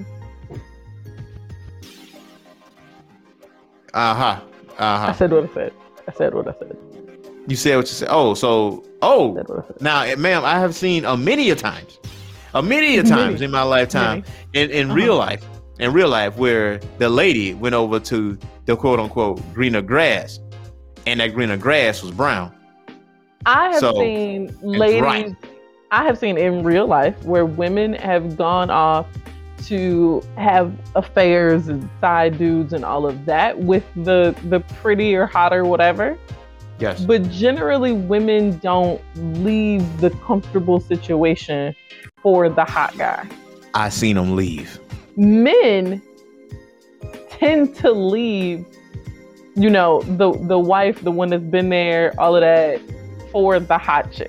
I said what I said. You said what you said. Now, ma'am, I have seen many a times in my lifetime in real life where the lady went over to the quote unquote greener grass and that greener grass was brown. I have seen ladies. Right. I have seen in real life where women have gone off to have affairs and side dudes and all of that with the pretty or hot or whatever. Yes. But generally, women don't leave the comfortable situation for the hot guy. I seen them leave. Men tend to leave, you know, the wife, the one that's been there, all of that, for the hot chick.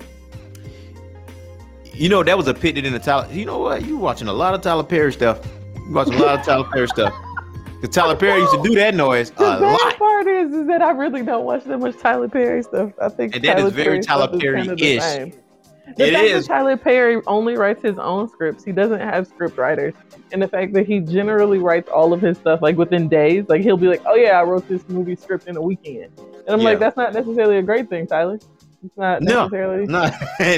You know, that was a pit that in the Tyler. You know what? You watching a lot of Tyler Perry stuff. You watching a lot of Tyler Perry stuff. Because Tyler Perry used to do that noise a lot. The bad part is that I really don't watch that much Tyler Perry stuff. I think and that is very Tyler Perry-ish. The fact that Tyler Perry only writes his own scripts. He doesn't have script writers. And the fact that he generally writes all of his stuff like within days. Like he'll be like, oh yeah, I wrote this movie script in a weekend. And I'm like, that's not necessarily a great thing, Tyler. It's not necessarily. No.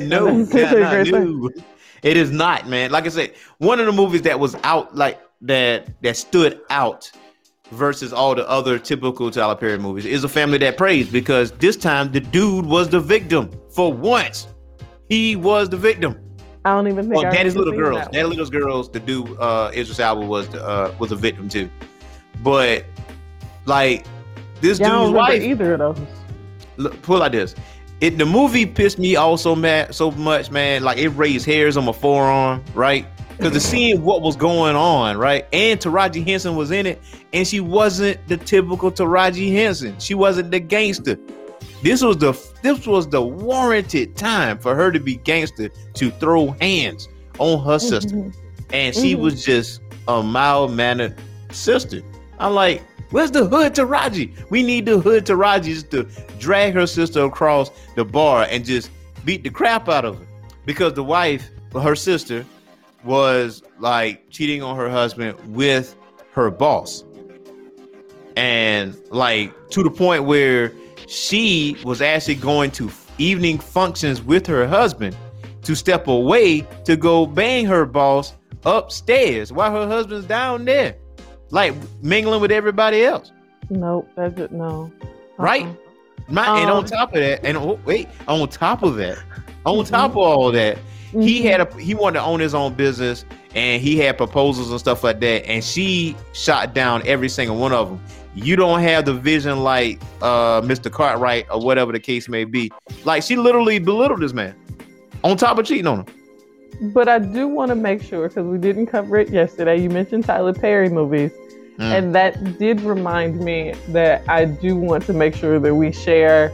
It is not, man. Like I said, one of the movies that was out like that stood out versus all the other typical Tyler Perry movies is A Family That Prays, because this time the dude was the victim. For once, he was the victim. I don't even think. Daddy's Little Girls. Daddy's Little Girls. The dude Idris Elba was a victim too. But like this dude's wife. Either of those. Look, put it like this. The movie pissed me off so much, man. Like it raised hairs on my forearm, right? Because to seeing what was going on, right? And Taraji Henson was in it, and she wasn't the typical Taraji Henson. She wasn't the gangster. This was the warranted time for her to be gangster, to throw hands on her sister, and she was just a mild-mannered sister. I'm like, where's the hood Taraji? We need the hood Taraji just to drag her sister across the bar and just beat the crap out of her, because the wife, her sister, was like cheating on her husband with her boss, and like to the point where she was actually going to evening functions with her husband to step away to go bang her boss upstairs while her husband's down there, like mingling with everybody else. Nope, that's it. No. Right? And on top of that, on top of all that, he wanted to own his own business, and he had proposals and stuff like that, and she shot down every single one of them. You don't have the vision like Mr. Cartwright or whatever the case may be. Like, she literally belittled this man on top of cheating on him. But I do want to make sure, because we didn't cover it yesterday, you mentioned Tyler Perry movies, and that did remind me that I do want to make sure that we share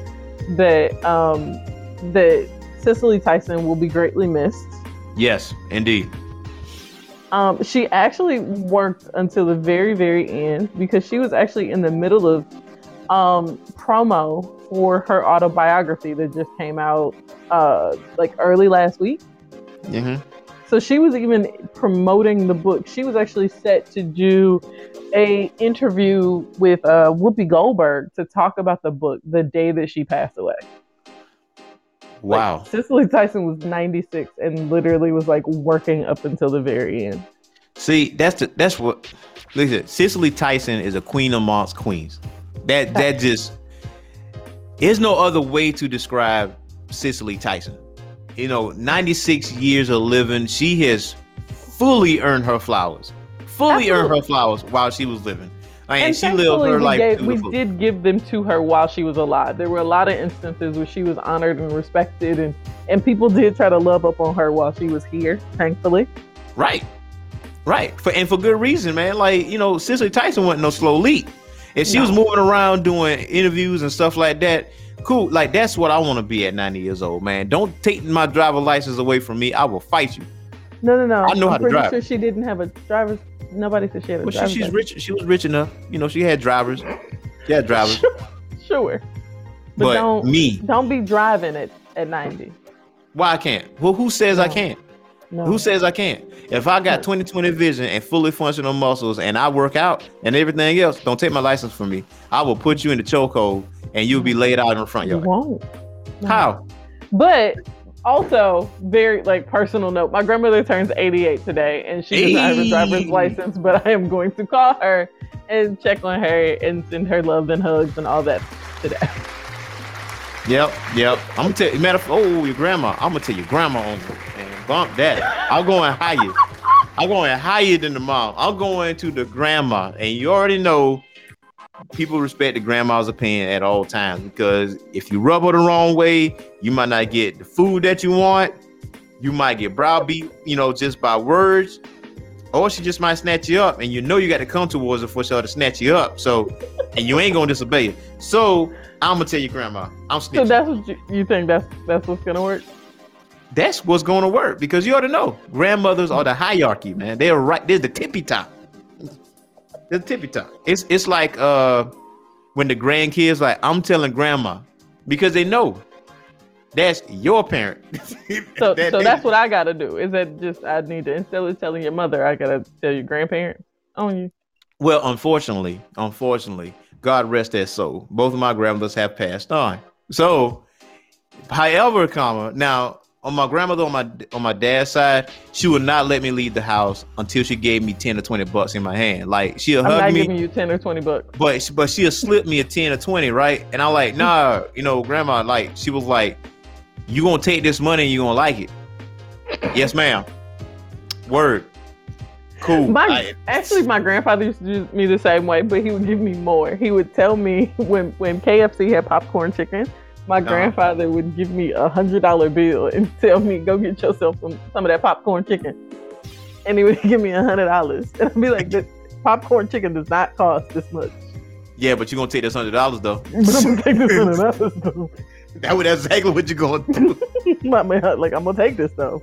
that Cicely Tyson will be greatly missed. Yes, indeed. She actually worked until the very, very end, because she was actually in the middle of promo for her autobiography that just came out like early last week. Mm-hmm. So she was even promoting the book. She was actually set to do a interview with Whoopi Goldberg to talk about the book the day that she passed away. Wow. Like, Cicely Tyson was 96 and literally was like working up until the very end. See, that's what. Listen, Cicely Tyson is a queen amongst queens. That just, there's no other way to describe Cicely Tyson. 96 years of living, she has fully earned her flowers. Earned her flowers while she was living. And she lived her life. We did give them to her while she was alive. There were a lot of instances where she was honored and respected, and people did try to love up on her while she was here, thankfully. Right. For good reason, man. Like, Cicely Tyson wasn't no slow lead. If she was moving around doing interviews and stuff like that, cool. Like, that's what I want to be at 90 years old, man. Don't take my driver license away from me. I will fight you. No. I know how to drive. I'm pretty sure she didn't have a driver's. Nobody said she had a driver's. She's rich. She was rich enough. She had drivers. She had drivers. Sure. But don't be driving at 90. Why I can't? Well, who says I can't? No. Who says I can't? If I got 20/20 vision and fully functional muscles and I work out and everything else, don't take my license from me. I will put you in the chokehold and you'll be laid out in the front yard. You won't. No. How? But also, very personal note, my grandmother turns 88 today, and she does not have a driver's license, but I am going to call her and check on her and send her love and hugs and all that to that. Yep. I'm gonna tell you, your grandma. I'm gonna tell your grandma on you and bump that. I'm going higher. I'm going higher than the mom. I'm going to the grandma, and you already know people respect the grandma's opinion at all times, because if you rub her the wrong way, you might not get the food that you want. You might get browbeat, just by words, or she just might snatch you up, and you got to come towards her for her to snatch you up. So, and you ain't gonna disobey it. So I'm gonna tell your grandma, I'm snitching. So that's what you think that's what's gonna work? That's what's gonna work, because you ought to know grandmothers are the hierarchy, man. They're right. There's the tippy top. There's the tippy top. It's like when the grandkids like, I'm telling grandma, because they know that's your parent. So that's what I gotta do. Is that just I need to, instead of telling your mother, I gotta tell your grandparent on you? Well, unfortunately, God rest their soul, both of my grandmothers have passed on. So, however, now on my grandmother on my dad's side, she would not let me leave the house until she gave me $10 or $20 in my hand. Like, she'll hug me. I'm not giving you $10 or $20. But she'll slip me a 10 or 20, right? And I'm like, nah, grandma, like, she was like, you gonna take this money and you gonna like it. Yes, ma'am. Word. Cool. Actually, my grandfather used to do me the same way, but he would give me more. He would tell me when KFC had popcorn chicken, my grandfather would give me $100 bill and tell me, go get yourself some of that popcorn chicken. And he would give me $100. And I'd be like, the popcorn chicken does not cost this much. Yeah, but you're gonna take this $100 though. But I'm gonna take this $100 though. That's exactly what you're going to do. Like, I'm gonna take this though.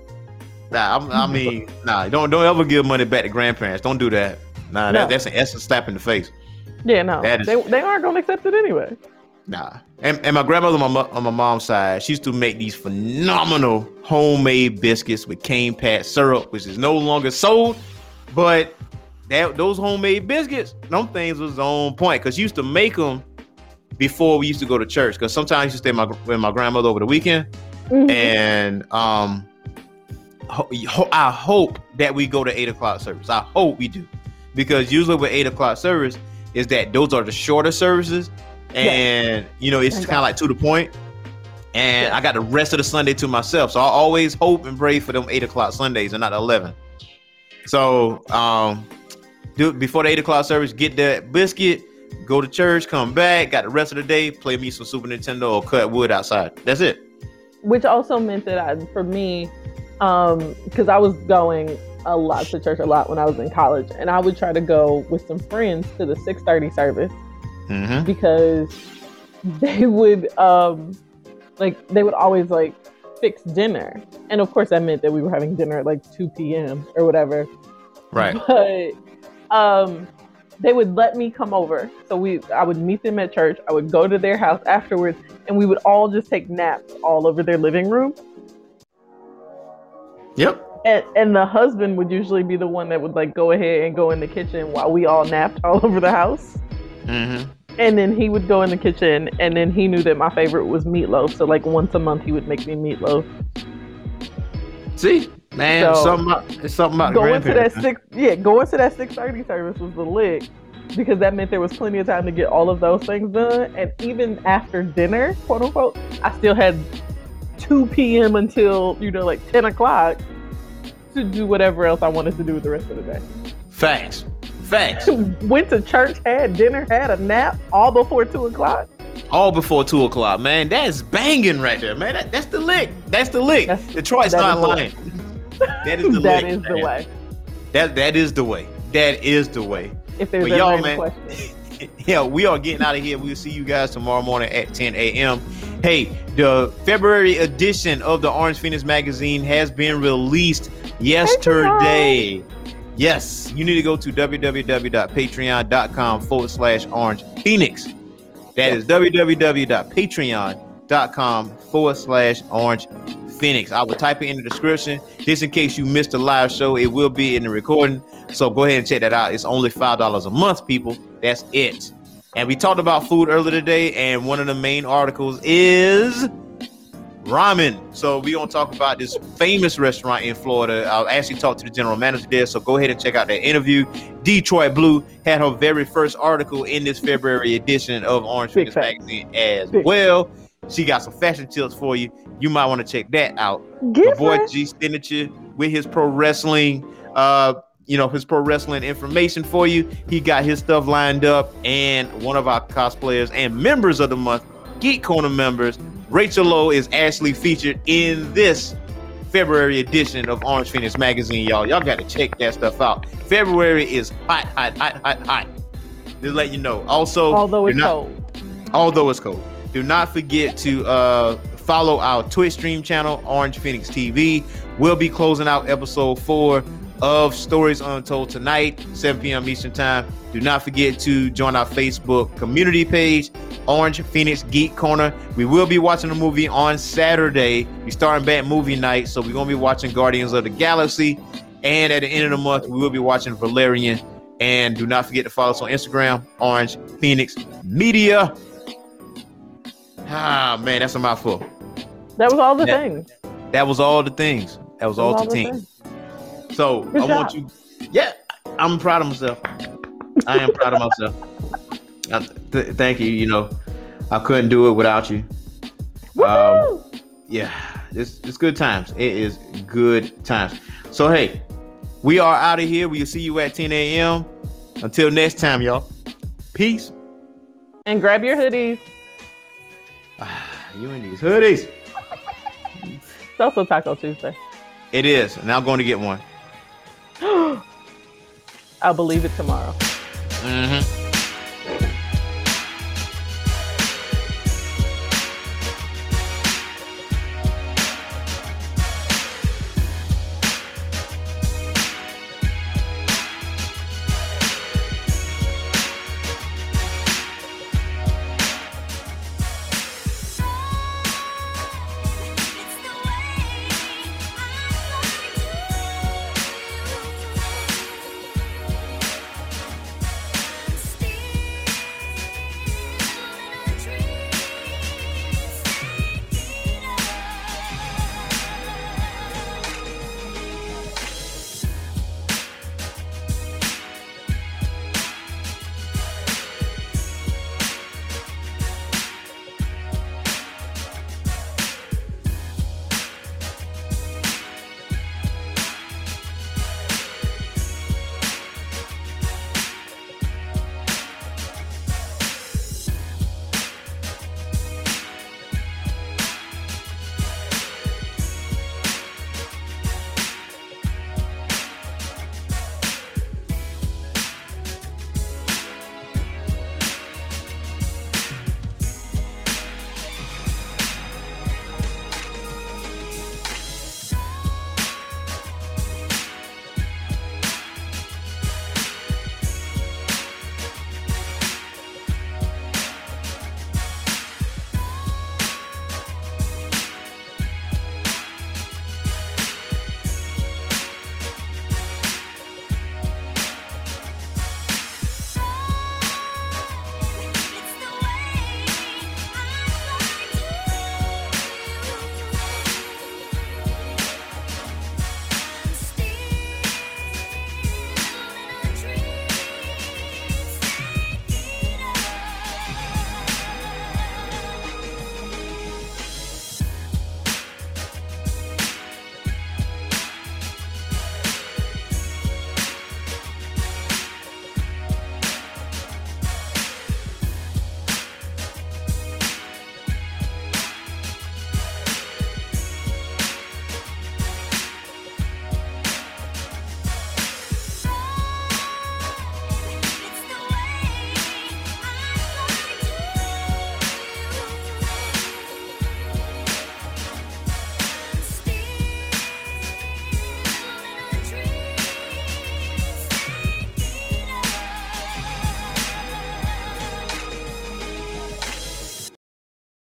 Nah, don't ever give money back to grandparents. Don't do that. Nah, no. That's an essence slap in the face. Yeah, no, they aren't gonna accept it anyway. Nah, and my grandmother on my mom's side, she used to make these phenomenal homemade biscuits with cane pat syrup, which is no longer sold, but those homemade biscuits, them things was on point, because she used to make them before we used to go to church, because sometimes I used to stay with my grandmother over the weekend. Mm-hmm. And I hope that we go to 8:00 service. I hope we do, because usually with 8:00 service is that those are the shorter services, and it's kind of like to the point. And I got the rest of the Sunday to myself, so I always hope and pray for them 8:00 Sundays and not 11. So before the 8:00 service, get that biscuit, go to church, come back, got the rest of the day, play me some Super Nintendo or cut wood outside. That's it. Which also meant that for me, because I was going a lot to church a lot when I was in college, and I would try to go with some friends to the 6:30 service, because they would they would always like fix dinner, and of course that meant that we were having dinner at like 2 p.m. or whatever. Right. But they would let me come over. So I would meet them at church. I would go to their house afterwards, and we would all just take naps all over their living room. Yep. And the husband would usually be the one that would like go ahead and go in the kitchen while we all napped all over the house. Mm-hmm. And then he would go in the kitchen, and then he knew that my favorite was meatloaf. So like once a month he would make me meatloaf. See? Man, so something about going to that 6:30 service was the lick, because that meant there was plenty of time to get all of those things done. And even after dinner, quote unquote, I still had 2 p.m. until like 10 o'clock to do whatever else I wanted to do the rest of the day. Facts. Went to church, had dinner, had a nap, all before 2 o'clock. All before 2 o'clock, man. That's banging right there, man. That's the lick. Detroit's not lying. That is the that is the way. That is the way. That is the way. If there's any question. Yeah, we are getting out of here. We'll see you guys tomorrow morning at 10 a.m. Hey, the February edition of the Orange Phoenix magazine has been released yesterday. Yes, you need to go to www.patreon.com/Orange Phoenix. That is www.patreon.com/Orange Phoenix. I will type it in the description just in case you missed the live show. It will be in the recording, so go ahead and check that out. It's only $5 a month, people. That's it. And we talked about food earlier today, and one of the main articles is ramen. So we're going to talk about this famous restaurant in Florida. I'll actually talk to the general manager there, so go ahead and check out that interview. Detroit Blue had her very first article in this February edition of Orange Fitness Magazine as well. She got some fashion tips for you. You might want to check that out. My boy G Signature with his pro wrestling, his pro wrestling information for you. He got his stuff lined up, and one of our cosplayers and members of the month, Geek Corner members, Rachel Lowe, is actually featured in this February edition of Orange Phoenix Magazine, y'all. Y'all got to check that stuff out. February is hot. Just let you know. Also, although it's cold, do not forget to follow our Twitch stream channel, Orange Phoenix TV. We'll be closing out episode 4 of Stories Untold tonight, 7 p.m. Eastern Time. Do not forget to join our Facebook community page, Orange Phoenix Geek Corner. We will be watching a movie on Saturday. We're starting back movie night, so we're going to be watching Guardians of the Galaxy. And at the end of the month, we will be watching Valerian. And do not forget to follow us on Instagram, Orange Phoenix Media. Ah, man, that's a mouthful. That was all the things. That was all the things. That was all the things. So I want you. Yeah, I'm proud of myself. I am proud of myself. Thank you. You know, I couldn't do it without you. Yeah, it's good times. It is good times. So hey, we are out of here. We'll see you at 10 a.m. Until next time, y'all. Peace. And grab your hoodies. You and these hoodies. It's also Taco Tuesday. It is, and I'm going to get one. I'll believe it tomorrow. Mm-hmm.